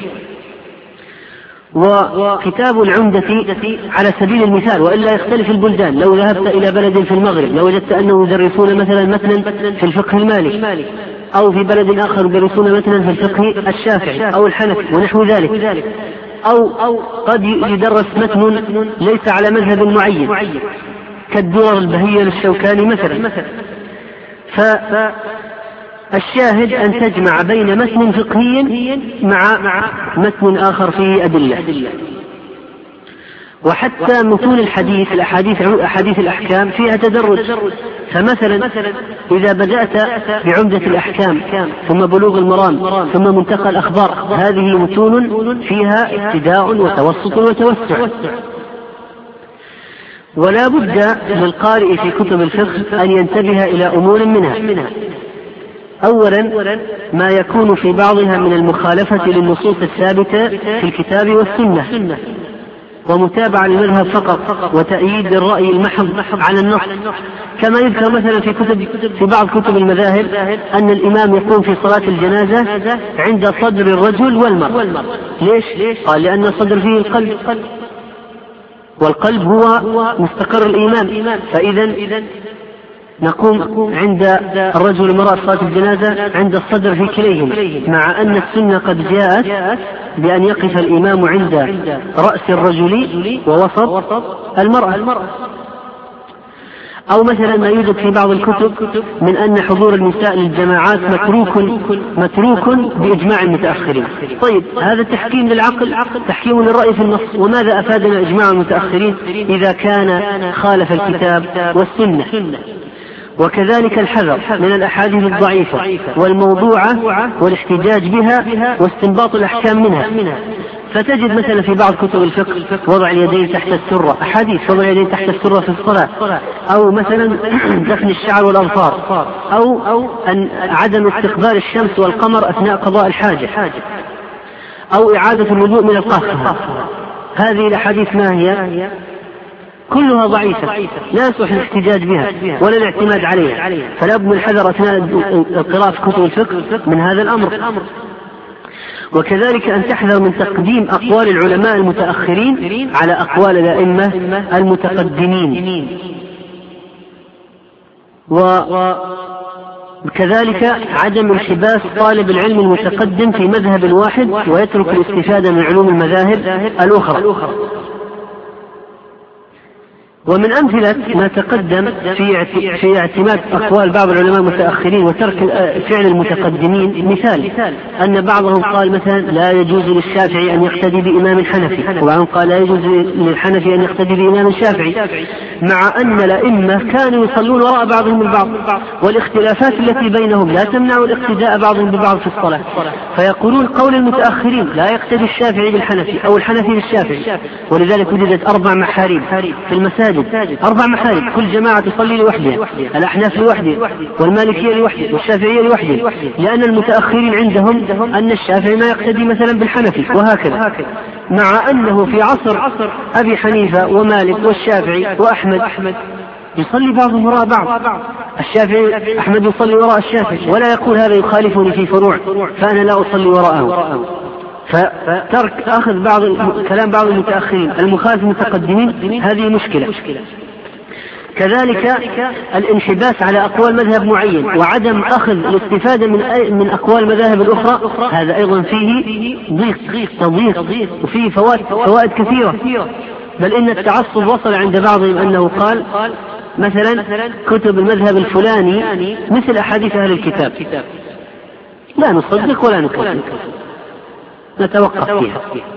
وكتاب العمدة على سبيل المثال، وإلا يختلف البلدان، لو ذهبت إلى بلد في المغرب لوجدت أنه يدرسون مثلا متنا في الفقه المالي، أو في بلد آخر يدرسون متنا في الفقه الشافعي أو الحنفي ونحو ذلك، أو قد يدرس متن ليس على مذهب معين كالدرر البهية للشوكاني مثلا. فالشاهد أن تجمع بين متن فقهي مع متن آخر فيه أدلة. وحتى متون الحديث أحاديث الأحكام فيها تدرج. فمثلا إذا بدأت بعمدة الأحكام ثم بلوغ المرام ثم منتقى الأخبار، هذه متون فيها ابتداء وتوسط وتوسع. ولا بد للقارئ في كتب الفقه أن ينتبه إلى أمور منها. أولا ما يكون في بعضها من المخالفة للنصوص الثابتة في الكتاب والسنة، ومتابعة للمذهب فقط وتأييد الرأي المحض على النص، كما يذكر مثلا في بعض كتب المذاهب أن الإمام يقوم في صلاة الجنازة عند صدر الرجل والمرأة. ليش؟ قال لأن الصدر فيه القلب، والقلب هو مستقر الإيمان، فإذا نقوم عند الرجل والمرأة صلاة الجنازة عند الصدر في كليهما، مع أن السنة قد جاءت بأن يقف الإمام عند رأس الرجل ووسط المرأة. أو مثلا ما يوجد في بعض الكتب من أن حضور النساء للجماعات متروك بإجماع المتأخرين. طيب هذا تحكيم للعقل، تحكيم للرأي في النص، وماذا أفادنا إجماع المتأخرين إذا كان خالف الكتاب والسنة؟ وكذلك الحذر من الأحاديث الضعيفة والموضوعة والاحتجاج بها واستنباط الأحكام منها. فتجد مثلا في بعض كتب الفقه وضع اليدين تحت السرة، أحاديث وضع اليدين تحت السرة في الصلاة، أو مثلا دفن الشعر والأظفار، أو أن عدم استقبال الشمس والقمر أثناء قضاء الحاجة، أو إعادة الوضوء من القهقه. هذه الأحاديث ما هي؟ كلها ضعيفة لا يصح الاحتجاج بها ولا الاعتماد عليها، فلا بد من الحذر أثناء القراءة في كتب الفقه من هذا الأمر. وكذلك أن تحذر من تقديم أقوال العلماء المتأخرين على أقوال الأئمة المتقدمين. وكذلك عدم انحباس طالب العلم المتقدم في مذهب واحد ويترك الاستفادة من علوم المذاهب الأخرى. ومن أمثلة ما تقدم في اعتماد أقوال بعض العلماء المتأخرين وترك فعل المتقدمين، مثال أن بعضهم قال مثلا لا يجوز للشافعي أن يقتدي بإمام حنفي، وبعضهم قال لا يجوز للحنفي أن يقتدي بإمام شافعي، مع أن الأئمة كانوا يصلون وراء بعضهم البعض، والاختلافات التي بينهم لا تمنع الاقتداء بعضهم ببعض في الصلاة. فيقولون قول المتأخرين لا يقتدي الشافعي بالحنفي أو الحنفي بالشافعي، ولذلك وجدت 4 محاريب في المساجد، 4 محارب، كل جماعة تصلي لوحدها، الأحناف لوحدها والمالكية لوحدها والشافعية لوحدها، لأن المتأخرين عندهم أن الشافعي ما يقتدي مثلا بالحنفي، وهكذا، مع أنه في عصر أبي حنيفة ومالك والشافعي وأحمد يصلي بعضهم وراء بعض، الشافعي أحمد يصلي وراء الشافعي ولا يقول هذا يخالفني في فروع فأنا لا أصلي وراءه. فترك أخذ كلام بعض المتأخرين المخالف المتقدمين هذه مشكلة. كذلك الانحباس على أقوال مذهب معين وعدم أخذ الاستفادة من أقوال المذاهب الأخرى، هذا أيضا فيه تضييق وفيه فوائد كثيرة، بل إن التعصب وصل عند بعضهم أنه قال مثلا كتب المذهب الفلاني مثل أحاديث أهل الكتاب، لا نصدق ولا نكذب، نتوقف فيها.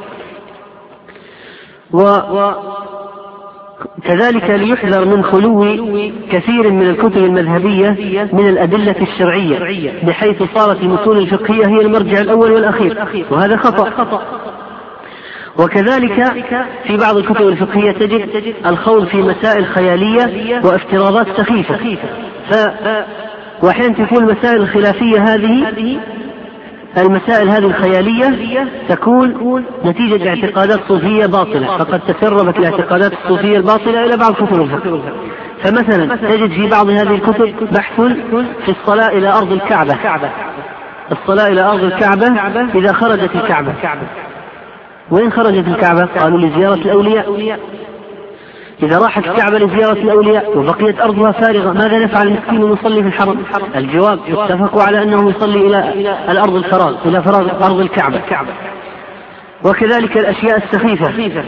وكذلك ليحذر من خلو كثير من الكتب المذهبية من الأدلة الشرعية، بحيث صارت المتون الفقهية هي المرجع الأول والأخير، وهذا خطأ. وكذلك في بعض الكتب الفقهية تجد الخوض في مسائل خيالية وافتراضات سخيفة، وأحيانا تكون المسائل الخلافية المسائل هذه الخيالية تكون نتيجة اعتقادات صوفية باطلة، فقد تسربت الاعتقادات الصوفية الباطلة إلى بعض كتب الفقه. فمثلا تجد في بعض هذه الكتب بحث في الصلاة إلى أرض الكعبة، الصلاة إلى أرض الكعبة إذا خرجت الكعبة. وين خرجت الكعبة؟ قالوا لزيارة الأولياء. إذا راحت الكعبة لزيارة الأولياء وبقيت أرضها فارغة ماذا نفعل المسكين المصلي في الحرم؟ الجواب اتفقوا على أنه يصلي إلى الأرض الفراغ، إلى فراغ أرض الكعبة. وكذلك الأشياء السخيفة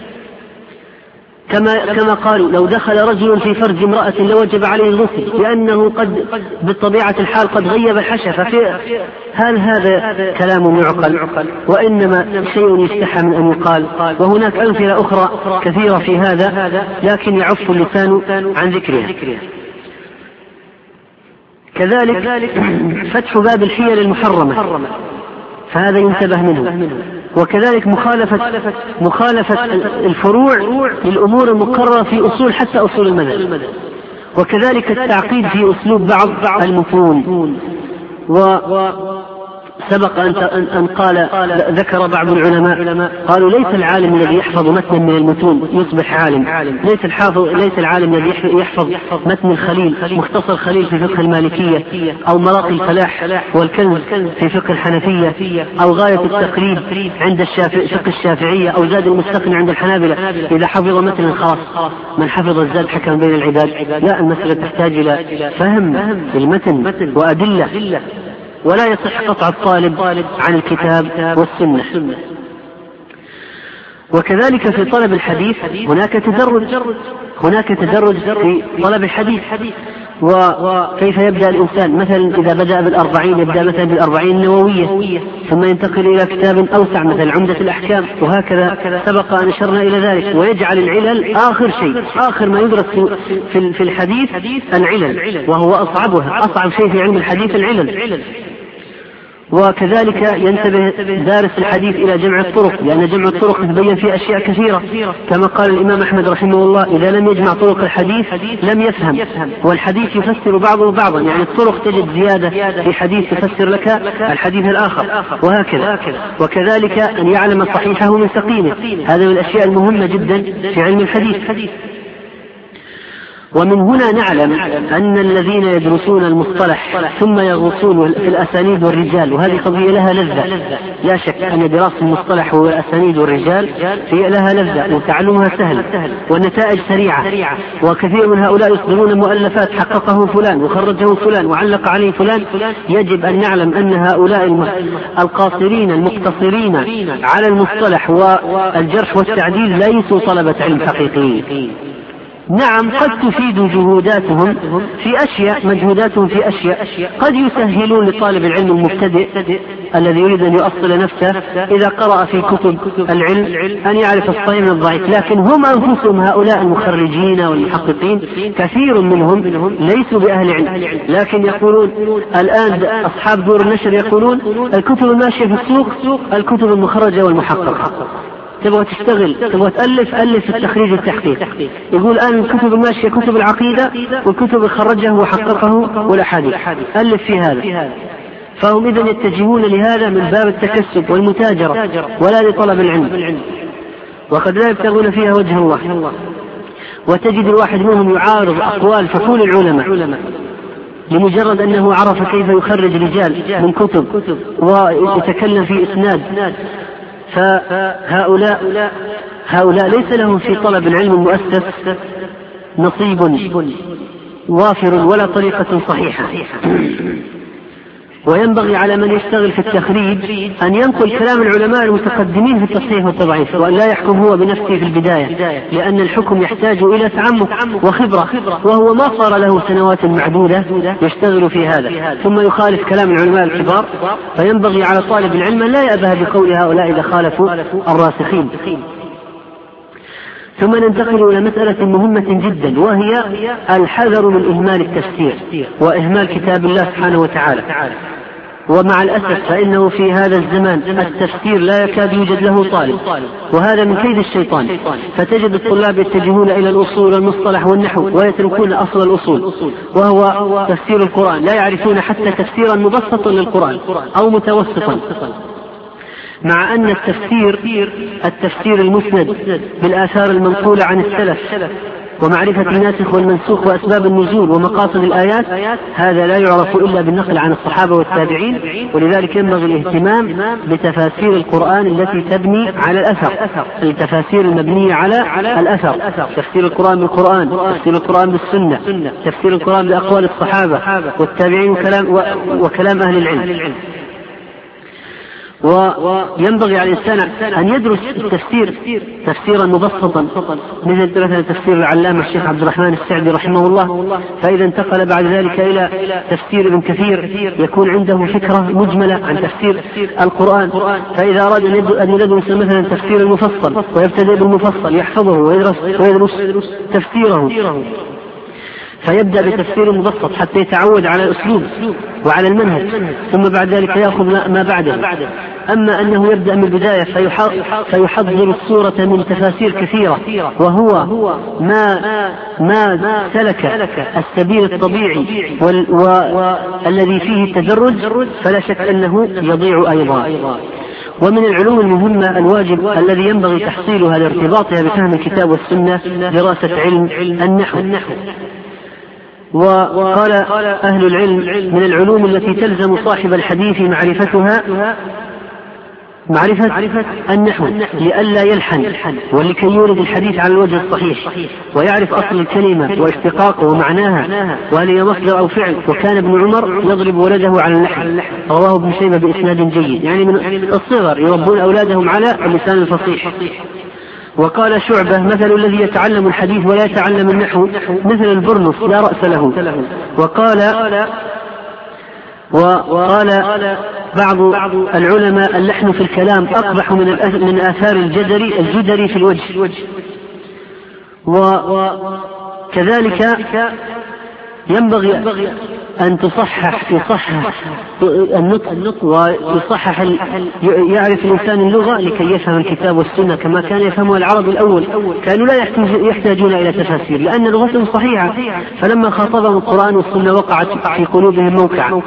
كما قالوا لو دخل رجل في فرج امرأة لوجب عليه الغسل لأنه قد بالطبيعة الحال قد غيب الحشفة. هل هذا كلام يعقل؟ وإنما شيء يستحى من أن يقال. وهناك أمثلة أخرى كثيرة في هذا لكن يعف اللسان عن ذكرها. كذلك فتح باب الحيل المحرمة، فهذا ينتبه منه. وكذلك مخالفة الفروع للأمور المقررة في أصول حتى أصول المذهب. وكذلك التعقيد في أسلوب بعض المتون. وصار سبق أن ذكر بعض العلماء قالوا ليس العالم الذي يحفظ متنا من المتون يصبح عالم، ليس العالم الذي يحفظ متن الخليل، مختصر خليل في فقه المالكية، أو مراقي الفلاح والكنز في فقه الحنفية، أو غاية التقريب عند فقه الشافعية، أو زاد المستقنع عند الحنابلة. إذا حفظ متنا خاص، من حفظ الزاد حكم بين العباد. لا، المسألة تحتاج إلى فهم المتن وأدلة، ولا يصح قطع الطالب عن الكتاب والسنة. وكذلك في طلب الحديث هناك تدرج في طلب الحديث، وكيف يبدأ الإنسان. مثلا إذا بدأ بال40 يبدأ مثلا بال40 النووية، ثم ينتقل إلى كتاب أوسع مثل عمدة الأحكام، وهكذا سبق أن أشرنا إلى ذلك. ويجعل العلل آخر شيء، آخر ما يدرس في الحديث العلل، وهو أصعب شيء في علم الحديث العلل. وكذلك ينتبه دارس الحديث إلى جمع الطرق، لأن جمع الطرق يتبين فيه أشياء كثيرة، كما قال الإمام أحمد رحمه الله: إذا لم يجمع طرق الحديث لم يفهم. والحديث يفسر بعضه بعضا، يعني الطرق تجد زيادة في حديث تفسر لك الحديث الآخر، وهكذا. وكذلك أن يعلم صحيحه من سقيمه، هذا من الأشياء المهمة جدا في علم الحديث. ومن هنا نعلم أن الذين يدرسون المصطلح ثم يغوصون في الأسانيد والرجال، وهذه قضية لها لذة، لا شك أن دراسة المصطلح والأسانيد والرجال هي لها لذة، وتعلمها سهل والنتائج سريعة. وكثير من هؤلاء يصدرون مؤلفات: حققه فلان وخرجه فلان وعلق عليه فلان. يجب أن نعلم أن هؤلاء القاصرين المقتصرين على المصطلح والجرح والتعديل ليسوا طلبة علم حقيقيين. نعم، قد تفيد جهوداتهم في أشياء، مجهوداتهم في أشياء قد يسهلون لطالب العلم المبتدئ الذي يريد أن يؤصل نفسه إذا قرأ في كتب العلم أن يعرف الصحيح من الضعيف. لكن هم أنفسهم هؤلاء المخرجين والمحققين كثير منهم ليسوا بأهل علم، لكن يقولون الآن أصحاب دور النشر يقولون الكتب الماشية في السوق الكتب المخرجة والمحققة. تبغى تشتغل، تبغى ألف التخريج والتحقيق. يقول الآن الكتب الماشية كتب العقيدة والكتب خرجه وحققه والأحاديث، ألف في هذا. فهم إذن يتجهون لهذا من باب التكسب والمتاجرة ولا لطلب العلم، وقد لا يبتغون فيها وجه الله. وتجد الواحد منهم يعارض أقوال فحول العلماء لمجرد أنه عرف كيف يخرج رجال من كتب ويتكلم في إسناد. فهؤلاء ليس لهم في طلب العلم المؤسس نصيب وافر ولا طريقة صحيحة. وينبغي على من يشتغل في التخريج أن ينقل كلام العلماء المتقدمين في التصحيح والتضعيف، وأن لا يحكم هو بنفسه في البداية، لأن الحكم يحتاج إلى تعمق وخبرة، وهو ما صار له سنوات معدودة يشتغل في هذا ثم يخالف كلام العلماء الكبار. فينبغي على طالب العلم لا يأبه بقول هؤلاء إذا خالفوا الراسخين. ثم ننتقل إلى مسألة مهمة جدا، وهي الحذر من إهمال التفسير وإهمال كتاب الله سبحانه وتعالى. ومع الأسف فإنه في هذا الزمان التفسير لا يكاد يوجد له طالب، وهذا من كيد الشيطان. فتجد الطلاب يتجهون إلى الأصول والمصطلح والنحو ويتركون أصل الأصول وهو تفسير القرآن، لا يعرفون حتى تفسيرا مبسطا للقرآن أو متوسطا، مع أن التفسير المسند بالآثار المنقولة عن السلف ومعرفة الناسخ والمنسوخ وأسباب النزول ومقاصد الآيات، هذا لا يعرف إلا بالنقل عن الصحابة والتابعين. ولذلك ينبغي الاهتمام بتفاسير القرآن التي تبني على الأثر، التفاسير المبنية على الأثر، تفسير القرآن بالقرآن، تفسير القرآن بالسنة، تفسير القرآن بأقوال الصحابة والتابعين وكلام أهل العلم. وينبغي على الإنسان أن يدرس التفسير تفسيرا مبسطا، مثل تفسير العلامة الشيخ عبد الرحمن السعدي رحمه الله. فإذا انتقل بعد ذلك إلى تفسير ابن كثير يكون عنده فكرة مجملة عن تفسير القرآن. فإذا أراد أن يدرس مثلا تفسير المفصل ويبتدئ بالمفصل يحفظه ويدرس تفسيره. فيبدأ بتفسير مبسط حتى يتعود على الأسلوب وعلى المنهج، ثم بعد ذلك يأخذ ما بعده. أما أنه يبدأ من البداية فيحضر السورة من تفاسير كثيرة، وهو ما سلك السبيل الطبيعي والذي فيه التدرج، فلا شك أنه يضيع أيضا. ومن العلوم المهمة الواجب الذي ينبغي تحصيلها لارتباطها بفهم الكتاب والسنة دراسة علم النحو. وقال أهل العلم من العلوم التي تلزم صاحب الحديث معرفة النحو لئلا يلحن، ولكي يورد الحديث على الوجه الصحيح، ويعرف أصل الكلمة واشتقاقه ومعناها وهل هي مصدر أو فعل. وكان ابن عمر يضرب ولده على اللحن، رواه ابن شيبة بإسناد جيد. يعني من الصغر يربون أولادهم على اللسان الفصيح. وقال شعبة مثل الذي يتعلم الحديث ولا يتعلم النحو مثل البرنس لا رأس له. وقال بعض العلماء اللحن في الكلام أقبح من آثار الجدري في الوجه. وكذلك ينبغي أن يصحح النطق ويصحح يعرف الإنسان اللغة لكي يفهم الكتاب والسنة كما كان يفهمها العرب الأول. كانوا لا يحتاجون إلى تفاسير لأن لغتهم صحيحة، فلما خاطبهم القرآن والسنة وقعت في قلوبهم موقع.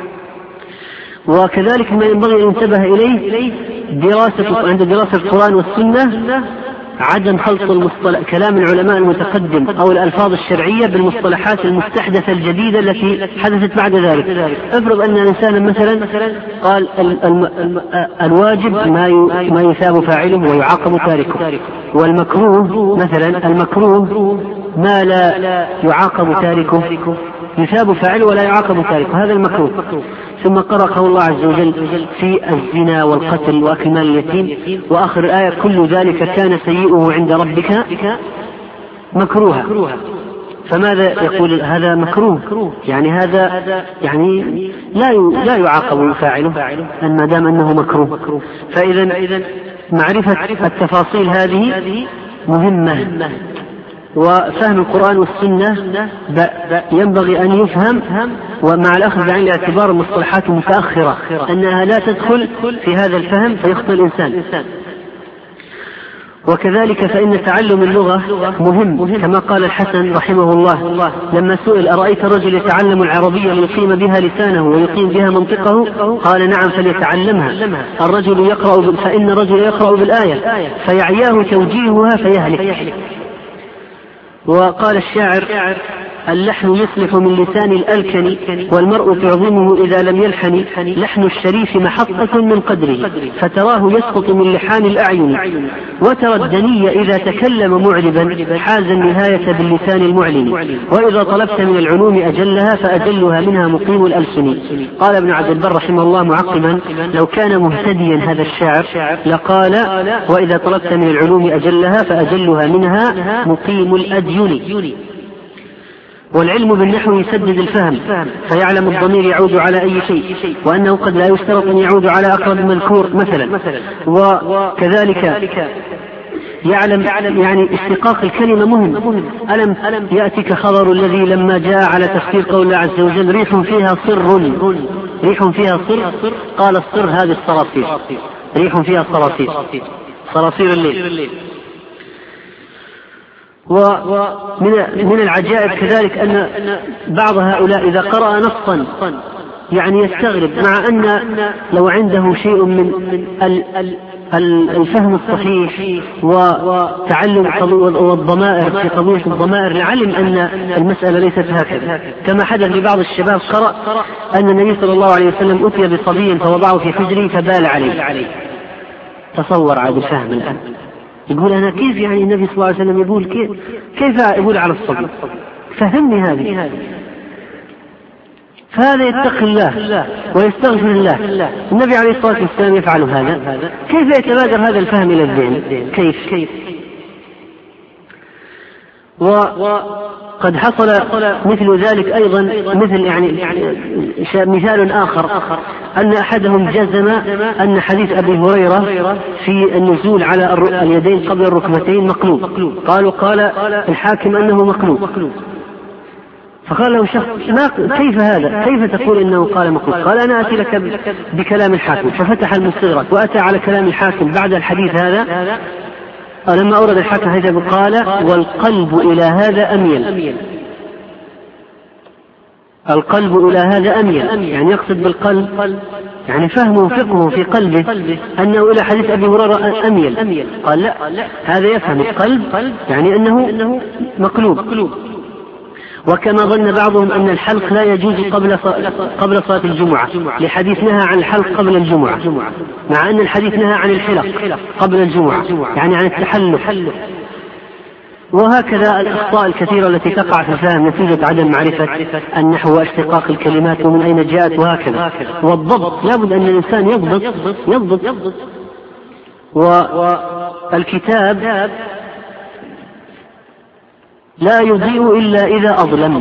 وكذلك ما ينبغي أن ينتبه إليه عند دراسة القرآن والسنة عدم خلط كلام العلماء المتقدم أو الألفاظ الشرعية بالمصطلحات المستحدثة الجديدة التي حدثت بعد ذلك. افرض أن إنسانا مثلا قال الواجب ما يثاب فاعله ويعاقب تاركه، والمكروه مثلا المكروه ما لا يعاقب تاركه، يثاب فاعله ولا يعاقب تاركه، هذا المكروه. ثم قرأه الله عز وجل في الزنا والقتل وأكل مال اليتيم، وآخر الآية كل ذلك كان سيئه عند ربك مكروها. فماذا يقول؟ هذا مكروه، يعني هذا يعني لا يعاقب فاعله ما دام أنه مكروه. فإذا معرفة التفاصيل هذه مهمة. وفهم القرآن والسنة ينبغي أن يفهم ومع الأخذ بعين الاعتبار المصطلحات المتأخرة أنها لا تدخل في هذا الفهم فيخطئ الإنسان. وكذلك فإن تعلم اللغة مهم، كما قال الحسن رحمه الله لما سئل أرأيت الرجل يتعلم العربية ليقيم بها لسانه ويقيم بها منطقه؟ قال نعم فليتعلمها. الرجل يقرأ فإن الرجل يقرأ بالآية فيعياه توجيهها فيهلك. وقال الشاعر اللحن يصلح من لسان الألكن والمرء تعظمه إذا لم يلحن، لحن الشريف محطة من قدره فتراه يسقط من لحان الأعين، وترى الدني إذا تكلم معربا حاز النهاية باللسان المعلن، وإذا طلبت من العلوم أجلها فأجلها منها مقيم الألسن. قال ابن عبد البر رحمه الله معقبا لو كان مهتديا هذا الشاعر لقال وإذا طلبت من العلوم أجلها فأجلها منها مقيم الأدين. والعلم بالنحو يسدد الفهم فيعلم الضمير يعود على أي شيء، وأنه قد لا يشترط أن يعود على أقرب مذكور مثلا. وكذلك يعلم يعني اشتقاق الكلمة مهم. ألم يأتك خبر الذي لما جاء على تفسير قول الله عز وجل ريح فيها صر، ريح فيها صر، قال الصر هذه الصراصير، ريح فيها صراصير الليل. ومن العجائب كذلك أن بعض هؤلاء إذا قرأ نصا يعني يستغرب، مع أن لو عنده شيء من الفهم الصحيح وتعلم والضمائر في قضية الضمائر لعلم أن المسألة ليست هكذا، كما حدث لبعض الشباب قرأ أن النبي صلى الله عليه وسلم أتي بصبي فوضعه في حجره فبال عليه. تصور عاد الفهم الآن، يقول أنا كيف يعني النبي صلى الله عليه وسلم يقول كيف يقول على الصبي؟ فهمني هذه. فهذا يتقي الله ويستغفر الله. النبي عليه الصلاة والسلام يفعل هذا، كيف يتبادر هذا الفهم إلى الذهن؟ كيف؟ وقد حصل مثل ذلك أيضا، مثل يعني مثال آخر أن أحدهم جزم أن حديث أبي هريرة في النزول على اليدين قبل الركبتين مقلوب. قال الحاكم أنه مقلوب، فقال له شخص كيف هذا؟ كيف تقول إنه قال مقول؟ قال أنا آتي لك بكلام الحاكم. ففتح المستدرك وأتى على كلام الحاكم بعد الحديث هذا. لما أورد الحاكم هذا قال والقلب إلى هذا أميل. القلب إلى هذا أميل، يعني يقصد بالقلب يعني فهمه فقهه في قلبه أنه إلى حديث أبي هريرة أميل. قال لا، هذا يفهم القلب يعني أنه مقلوب. وكما ظن بعضهم أن الحلق لا يجوز قبل صلاة الجمعة، لحديث نهى عن الحلق قبل الجمعة، مع أن الحديث نهى عن الحلق قبل الجمعة، يعني عن التحلق. وهكذا الأخطاء الكثيرة التي تقع في الفهم نتيجة عدم معرفة النحو واشتقاق الكلمات ومن أين جاءت وهكذا. والضبط لابد أن الإنسان يضبط. والكتاب لا يضيء إلا إذا أظلم،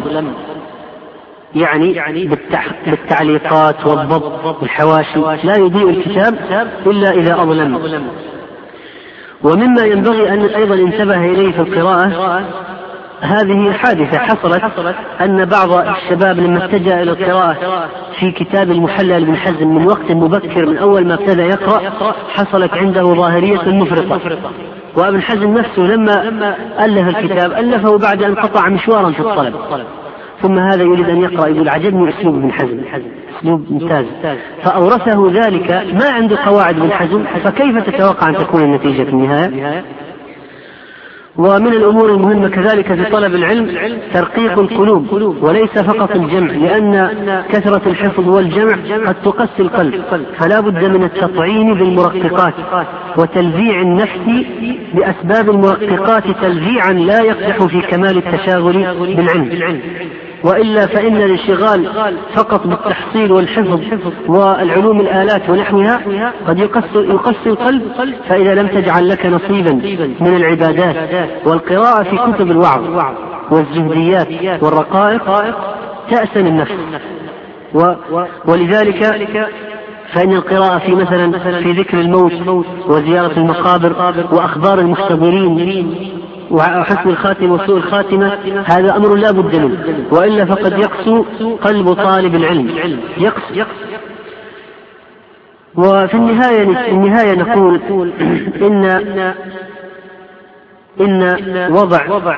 يعني بالتعليقات والضبط والحواشي لا يضيء الكتاب إلا إذا أظلم. ومما ينبغي أن أيضا انتبه إليه في القراءة، هذه حادثة حصلت أن بعض الشباب لما اتجه إلى القراءة في كتاب المحلى لابن حزم من وقت مبكر، من أول ما ابتدأ يقرأ حصلت عنده ظاهرية مفرطة. وابن حزم نفسه لما ألف الكتاب ألفه بعد أن قطع مشوارا في الطلب، ثم هذا يريد أن يقرأ يقول عجبني أسلوب ابن حزم، أسلوب ممتاز، فأورثه ذلك ما عنده قواعد ابن حزم، فكيف تتوقع أن تكون النتيجة في النهاية؟ ومن الأمور المهمة كذلك في طلب العلم ترقيق القلوب وليس فقط الجمع، لأن كثرة الحفظ والجمع قد تقسي القلب، فلا بد من التطعيم بالمرققات وتلذيع النفس بأسباب المرققات تلذيعا لا يقدح في كمال التشاغل بالعلم، وإلا فإن الانشغال فقط بالتحصيل والحفظ والعلوم الآلات ونحوها قد يقسي القلب، فإذا لم تجعل لك نصيبا من العبادات والقراءة في كتب الوعظ والزهديات والرقائق تأسن النفس. ولذلك فإن القراءة في مثلا في ذكر الموت وزيارة المقابر وأخبار المحتضرين وحسن الخاتمة وسوء الخاتمة هذا أمر لا بد منه، وإلا فقد يقسو قلب طالب العلم يقسو. وفي النهاية نقول إن وضع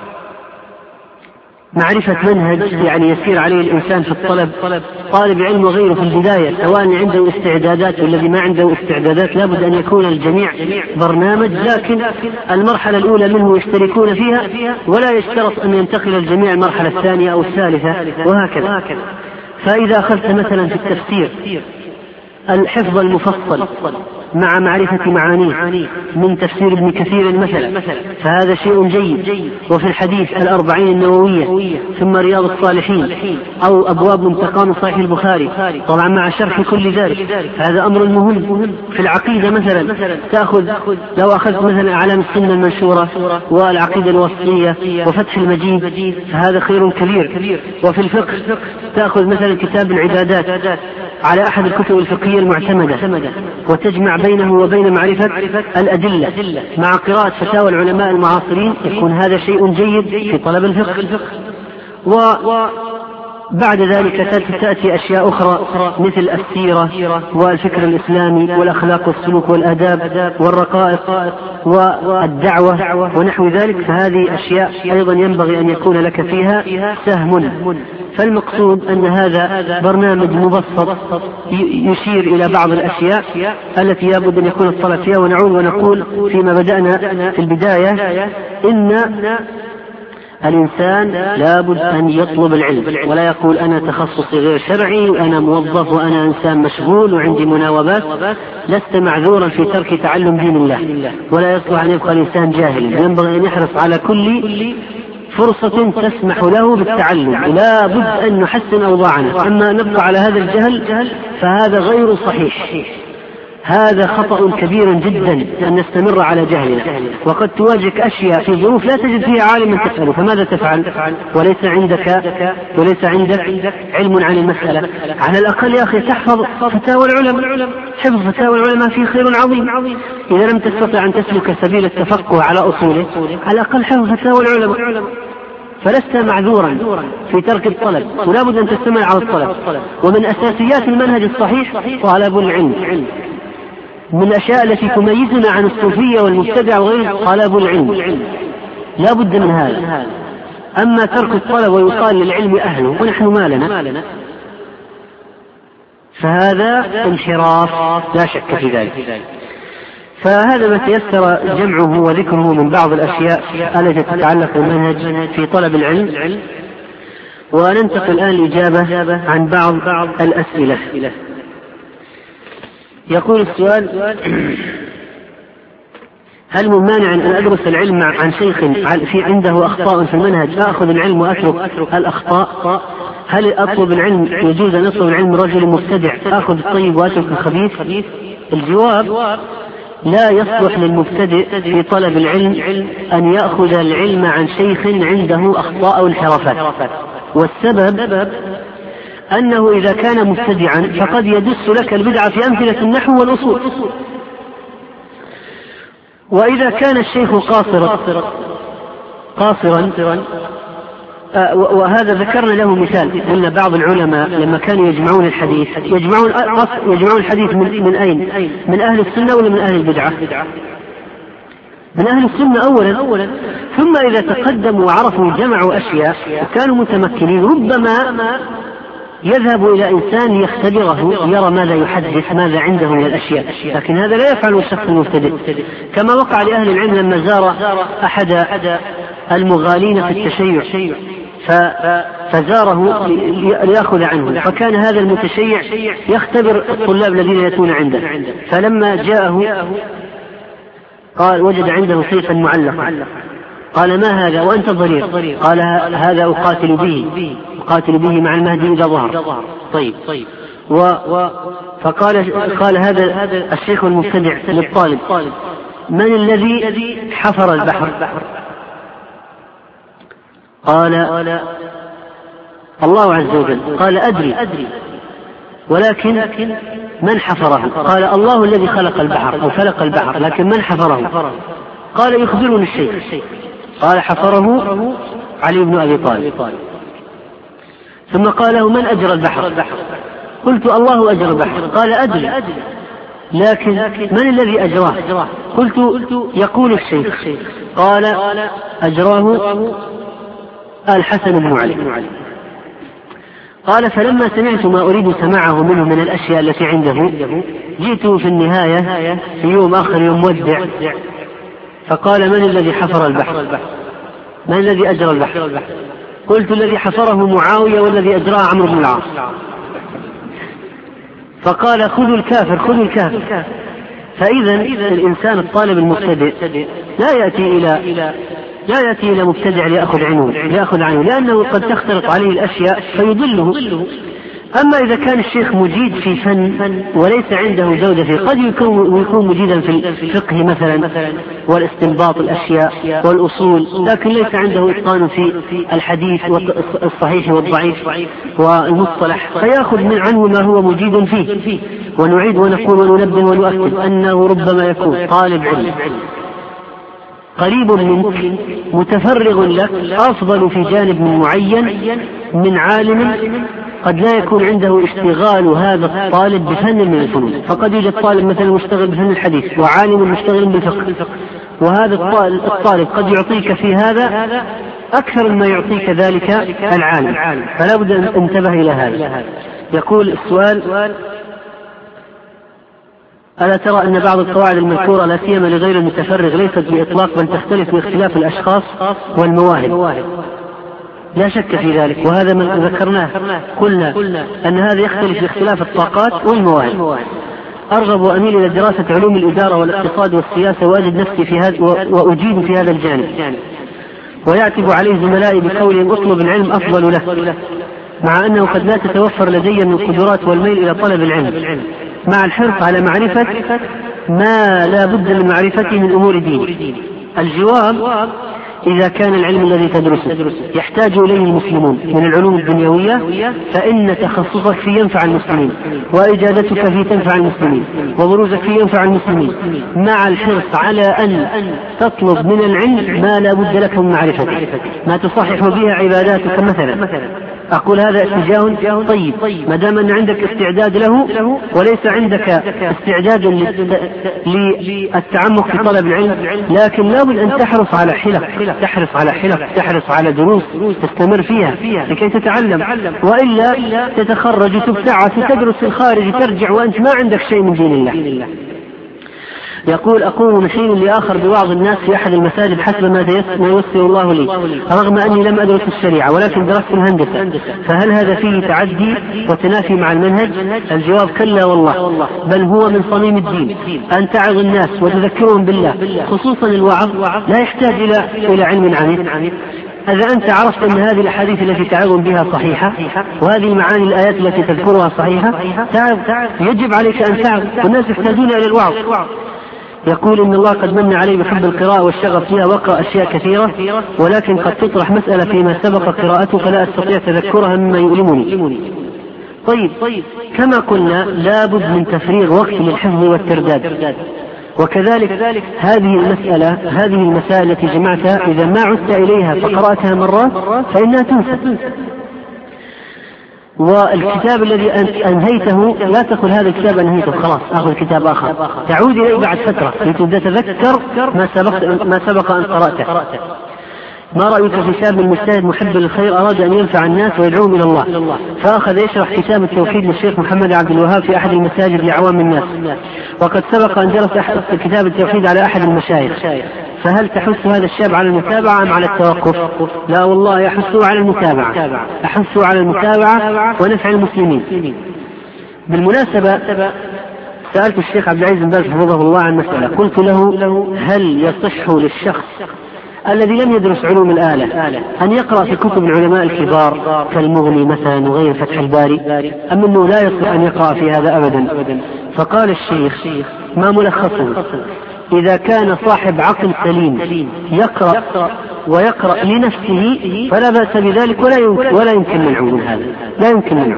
معرفة منهج يعني يسير عليه الإنسان في الطلب، طالب علم وغيره في البداية، سواء عنده استعدادات والذي ما عنده استعدادات، لابد أن يكون الجميع برنامج، لكن المرحلة الأولى منه يشتركون فيها، ولا يشترط أن ينتقل الجميع المرحلة الثانية أو الثالثة وهكذا. فإذا أخذت مثلا في التفسير الحفظ المفصل مع معرفة معانيه من تفسير ابن كثير مثلا، فهذا شيء جيد. وفي الحديث 40 النووية ثم رياض الصالحين أو أبواب منتقى صحيح البخاري طبعا مع شرح كل ذلك، هذا أمر مهم. في العقيدة مثلا تأخذ، لو أخذت مثلا أعلام السنة المنشورة والعقيدة الوسطية وفتح المجيد فهذا خير كبير. وفي الفقه تأخذ مثلا كتاب العبادات على أحد الكتب الفقهية المعتمدة وتجمع بينه وبين معرفة الأدلة مع قراءة فتاوى العلماء المعاصرين، يكون هذا شيء جيد في طلب الفقه. وبعد ذلك تأتي أشياء أخرى مثل السيرة والفكر الإسلامي والأخلاق والسلوك والآداب والرقائق والدعوة ونحو ذلك، فهذه أشياء أيضا ينبغي أن يكون لك فيها سهم. فالمقصود أن هذا برنامج مبسط يشير إلى بعض الأشياء التي يجب أن يكون الطلب فيها. ونعود ونقول فيما بدأنا في البداية إن الإنسان لابد أن يطلب العلم، ولا يقول أنا تخصصي غير شرعي وأنا موظف وأنا إنسان مشغول وعندي مناوبات. لست معذورا في ترك تعلم دين الله، ولا يصلح أن يبقى الإنسان جاهلا، ينبغي أن يحرص على كل فرصة تسمح له بالتعلم، لا بد أن نحسن أوضاعنا. أما نبقى على هذا الجهل فهذا غير صحيح، هذا خطأ كبير جدا أن نستمر على جهلنا. وقد تواجهك أشياء في ظروف لا تجد فيها عالما تسأله، فماذا تفعل؟ وليس عندك علم عن المسألة. على الأقل يا أخي تحفظ فتاوى العلماء، حفظ فتاوى العلماء فيه خير عظيم. إذا لم تستطع أن تسلك سبيل التفقه على أصوله، على الأقل حفظ فتاوى العلماء، فلست معذورا في ترك الطلب، ولا بد أن تستمر على الطلب. ومن أساسيات المنهج الصحيح طلب العلم. من الأشياء التي تميزنا عن الصوفية والمبتدع وغيره طلب العلم، لا بد من هذا. أما ترك الطلب ويقال للعلم أهله ونحن ما لنا، فهذا انحراف لا شك في ذلك. فهذا ما تيسر جمعه وذكره من بعض الأشياء التي تتعلق بالمنهج في طلب العلم. وننتقل الآن الإجابة عن بعض الأسئلة. يقول السؤال: هل من مانع أن أدرس العلم عن شيخ في عنده أخطاء في المنهج أخذ العلم وأترك الأخطاء؟ هل أطلب العلم يجوز أن أطلب العلم رجل مبتدع أخذ الطيب وأترك الخبيث؟ الجواب: لا يصلح للمبتدئ في طلب العلم أن يأخذ العلم عن شيخ عنده أخطاء أو انحرافات. والسبب أنه إذا كان مبتدعا فقد يدس لك البدعة في أمثلة النحو والأصول. وإذا كان الشيخ قاصرا وهذا ذكرنا له مثال، قلنا بعض العلماء لما كانوا يجمعون الحديث يجمعون الحديث من أين؟ من أهل السنة ولا من أهل البدعة؟ من أهل السنة أولا، ثم إذا تقدموا وعرفوا جمعوا أشياء وكانوا متمكنين ربما يذهب إلى إنسان يختبره يرى ماذا يحدث، ماذا عنده من الأشياء، لكن هذا لا يفعله الشخص المبتدئ. كما وقع لأهل العلم لما زار أحد المغالين في التشيع فزاره ليأخذ عنه، فكان هذا المتشيع يختبر الطلاب الذين يأتون عنده، فلما جاءه قال وجد عنده سيفا معلقا، قال: ما هذا وأنت ضرير؟ قال: هذا أقاتل به مع المهدي إذا ظهر. طيب. فقال هذا الشيخ المبتدع للطالب: من الذي حفر البحر؟ قال: الله عز وجل. قال: أدري، ولكن من حفره؟ قال: الله الذي خلق البحر أو خلق البحر، لكن من حفره؟ قال: يخبرني الشيخ. قال: حفره علي بن أبي طالب. ثم قال له: من أجرى البحر؟ قلت: الله أجرى البحر. قال: أدري، لكن من الذي أجراه؟ قلت: يقول الشيخ. قال: أجراه الحسن بن علي. قال: فلما سمعت ما أريد سماعه منه من الأشياء التي عنده جئت في النهاية في يوم آخر يوم مودع، فقال: من الذي حفر البحر؟ من الذي أجرى البحر؟ قلت: الذي حفره معاوية والذي أجراه عمرو بن العاص. فقال: خذوا الكافر. فإذا الإنسان الطالب المبتدئ لا يأتي إلى مبتدع ليأخذ عنه، لأنه قد تختلط عليه الأشياء فيضله. أما إذا كان الشيخ مجيد في فن وليس عنده جودة فيه، قد يكون مجيدا في الفقه مثلا والاستنباط الأشياء والأصول، لكن ليس عنده إتقان في الحديث الصحيح والضعيف والمصطلح، فيأخذ من عنه ما هو مجيد فيه. ونعيد ونقول وننبه ونؤكد أنه ربما يكون طالب علم قريب منك متفرغ لك أفضل في جانب معين من عالم قد لا يكون عنده اشتغال هذا الطالب بفن من الفنون. فقد يوجد طالب مثلا مشتغل بفن الحديث وعالم مشتغل بالفقه، وهذا الطالب قد يعطيك في هذا أكثر مما يعطيك ذلك العالم، فلا بد أن انتبه إلى هذا. يقول السؤال: ألا ترى أن بعض القواعد المذكورة لا سيما لغير المتفرغ ليست بإطلاق بل تختلف باختلاف الأشخاص والمواهب؟ لا شك في ذلك، وهذا ما ذكرناه، قلنا أن هذا يختلف باختلاف الطاقات والمواهب. أرغب وأميل إلى دراسة علوم الإدارة والاقتصاد والسياسة وأجد نفسي في هذا وأجيد في هذا الجانب، ويعتب عليه زملائي بقولهم اطلب العلم أفضل لك، مع أنه قد لا تتوفر لدي من القدرات والميل إلى طلب العلم مع الحرص على معرفة ما لا بد من معرفته من أمور دين. الجواب: إذا كان العلم الذي تدرسه يحتاج إليه المسلمون من العلوم الدنيوية فإن تخصصك فيه ينفع المسلمين، وإجازتك فيه تنفع المسلمين، وبروزك فيه ينفع المسلمين، مع الحرص على أن تطلب من العلم ما لا بد لك من معرفته، ما تصحح به عباداتك مثلا. أقول هذا اتجاه طيب ما دام أن عندك استعداد له وليس عندك استعداد للتعمق في طلب العلم، لكن لابد أن تحرص على حلق، تحرص على دروس تستمر فيها لكي تتعلم، وإلا تتخرج وتبتعث وتدرس في الخارج ترجع وأنت ما عندك شيء من دين الله. يقول أقوم من حين لآخر بوعظ الناس في أحد المساجد حسب ما ييسر الله لي، رغم أني لم أدرس الشريعة ولكن درست الهندسة، فهل هذا فيه تعدي وتنافي مع المنهج؟ الجواب كلا والله، بل هو من صميم الدين أن تعظ الناس وتذكرهم بالله، خصوصا الوعظ لا يحتاج إلى علم عميق. إذا أنت عرفت أن هذه الأحاديث التي تعظ بها صحيحة وهذه المعاني الآيات التي تذكرها صحيحة يجب عليك أن تعظ، والناس يحتاجون إلى الوعظ. يقول إن الله قد من علي بحب القراءة والشغف فيها وقرأ أشياء كثيرة، ولكن قد تطرح مسألة فيما سبق قراءته فلا أستطيع تذكرها مما يؤلمني. طيب كما قلنا لابد من تفريغ وقت للحفظ والترداد، وكذلك هذه المسائل التي جمعتها إذا ما عدت إليها فقرأتها مرات فإنها تنسى. والكتاب الذي أنهيته لا تقل هذا الكتاب أنهيته خلاص أخذ كتاب آخر، تعود إليه بعد فترة لتتذكر ما سبق أن قرأته. ما رأيك في شاب مجتهد محب للخير أراد أن ينفع الناس ويدعوهم إلى الله، فأخذ يشرح كتاب التوحيد للشيخ محمد عبد الوهاب في أحد المساجد لعوام الناس، وقد سبق أن درس كتاب التوحيد على أحد المشايخ، فهل تحث هذا الشاب على المتابعة أم على التوقف؟ لا والله أحثه على المتابعة ونفع المسلمين. بالمناسبة سألت الشيخ عبد العزيز بن باز حفظه الله عن مسألة، قلت له هل يصح للشخص الذي لم يدرس علوم الآلة أن يقرأ في كتب العلماء الكبار كالمغني مثلا وغير فتح الباري، أم أنه لا يصح أن يقرأ في هذا أبدا؟ فقال الشيخ ما ملخصه؟ إذا كان صاحب عقل سليم يقرأ لنفسه فلا بأس بذلك ولا يمكن منعه من هذا، لا يمكن منعه.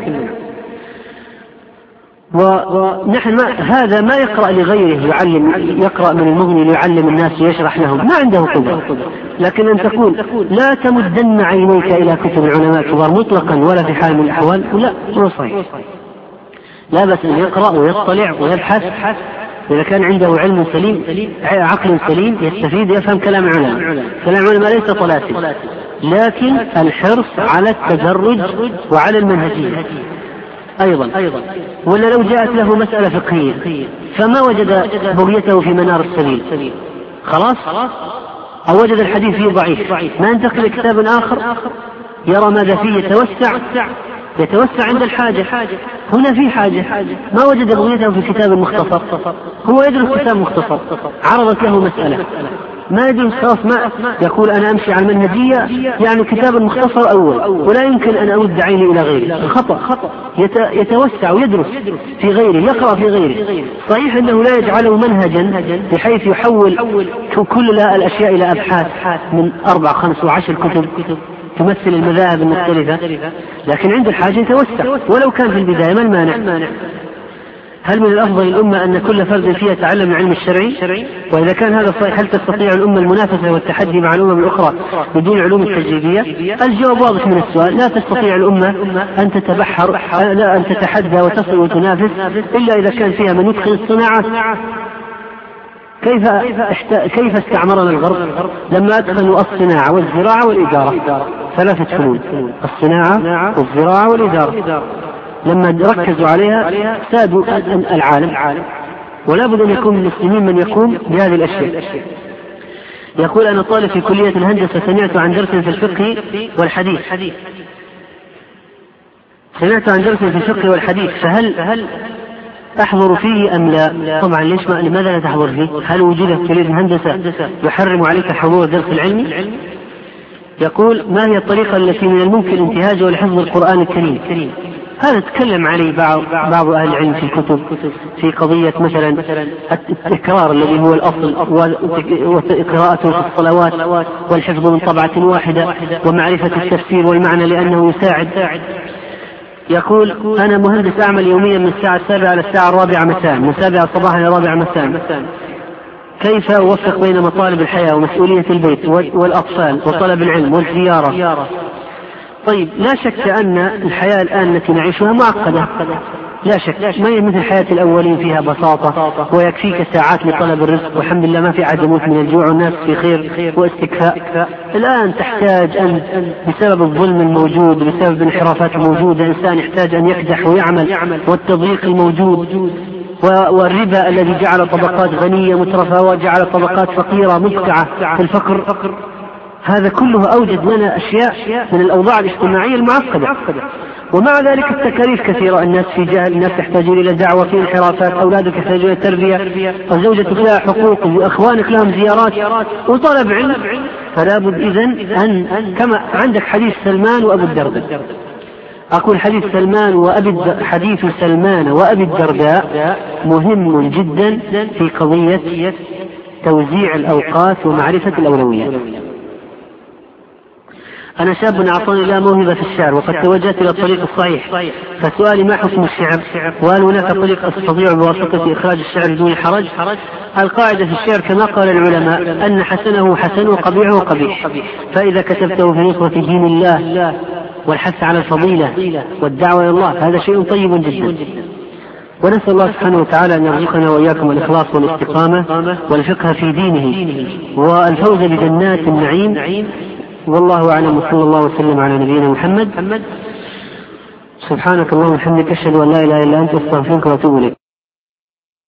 ونحن هذا ما يقرأ لغيره يقرأ من المغني ليعلم الناس ويشرح لهم، ما عنده قدرة. لكن أن تقول لا تمدن عينيك إلى كتب العلماء الكبار مطلقا ولا في حال من الأحوال، لا هو صحيح، لا بس أن يقرأ ويطلع ويبحث إذا كان عنده علم سليم عقل سليم يستفيد يفهم كلام العلماء. كلام العلماء ليس طلاسم، لكن الحرص على التدرج وعلى المنهجية أيضا. ولا لو جاءت له مسألة فقهية فما وجد بغيته في منار السبيل خلاص، أو وجد الحديث فيه ضعيف ما ينتقل لكتاب آخر يرى ماذا فيه يتوسع عند الحاجة. هنا في حاجة ما وجد بغيته في كتاب مختصر، هو يدرس كتاب مختصر عرضت له مسألة ما يدرس خلاص، ما يقول أنا أمشي على المنهجية يعني كتاب المختصر أول ولا يمكن أن أمد عيني إلى غيره. خطأ، يتوسع ويدرس في غيره، يقرأ في غيره. صحيح أنه لا يجعله منهجا بحيث يحول كل الأشياء إلى أبحاث من 4 5 و10 كتب تمثل المذاهب المختلفة، لكن عند الحاجة يتوسع ولو كان في البداية ما المانع. هل من الأفضل الأمة أن كل فرد فيها يتعلم العلم الشرعي؟ وإذا كان هذا صحيح هل تستطيع الأمة المنافسة والتحدي مع الأمم الأخرى بدون علوم التجريبية؟ الجواب واضح من السؤال، لا تستطيع الأمة أن تتبحر أن تتحدى وتصل وتنافس إلا إذا كان فيها من يتقن الصناعات. كيف استعمرنا الغرب لما أدخلوا الصناعة والزراعة والإدارة، 3 فنون، الصناعة والزراعة والإدارة، لما ركزوا عليها سادوا العالم. ولا بد أن يكون من المسلمين من يقوم بهذه الأشياء. يقول أنا طالب في كلية الهندسة، سمعت عن درس في الفقه والحديث، فهل أحضر فيه أم لا؟ طبعا لماذا لا تحضر فيه؟ هل وجودك في كلية الهندسة يحرم عليك حضور الدرس العلمي؟ يقول ما هي الطريقة التي من الممكن انتهاجها لحفظ القرآن الكريم؟ هذا تكلم عليه بعض أهل العلم في الكتب في قضية مثلا التكرار الذي هو الأصل وقراءته في الصلوات والحفظ من طبعة واحدة ومعرفة التفسير والمعنى لأنه يساعد. يقول أنا مهندس أعمل يوميا من الساعة 7 إلى الساعة 4 مساء، من 7 صباحا إلى 4 مساء، كيف أوفق بين مطالب الحياة ومسؤولية البيت والأطفال وطلب العلم والزيارة؟ طيب، لا شك أن الحياة الآن التي نعيشها معقدة، لا شك، ما هي مثل حياة الأولين فيها بساطة ويكفيك ساعات لطلب الرزق والحمد لله ما في أحد يموت من الجوع والناس في خير واستكفاء. الآن تحتاج أن بسبب الظلم الموجود بسبب الانحرافات الموجودة إنسان يحتاج أن يكدح ويعمل، والتضييق الموجود والربا الذي جعل طبقات غنية مترفة وجعل طبقات فقيرة مدقعة في الفقر. هذا كله أوجد لنا أشياء من الأوضاع الاجتماعية المعقدة، ومع ذلك التكاليف كثيرة، الناس في جهل، الناس يحتاجون إلى دعوة، في انحرافات، أولادك يحتاجون إلى تربية، وزوجتك لها حقوق، وأخوانك لهم زيارات وطلب علم. فلا بد إذن أن كما عندك حديث سلمان وأبو الدرداء، أقول حديث سلمان وأبي الدرداء مهم جدا في قضية توزيع الأوقات ومعرفة الأولويات. أنا شاب أعطاني الله موهبة في الشعر وقد توجهت إلى الطريق الصحيح، فسؤالي ما حكم الشعر؟ وهل هناك طريق أستطيع بواسطة إخراج الشعر بدون حرج؟ القاعدة في الشعر كما قال العلماء أن حسنه حسن وقبيحه قبيح، فإذا كتبته في نصرة دين الله والحث على الفضيلة والدعوة إلى الله هذا شيء طيب جدا. ونسأل الله سبحانه وتعالى أن يرزقنا وإياكم الإخلاص والاستقامة والفقه في دينه والفوز بجنات النعيم. والله أعلم، وصلى الله وسلم على نبينا محمد. سبحانك اللهم وبحمدك، أشهد أن لا إله إلا أنت، أستغفرك وأتوب إليك.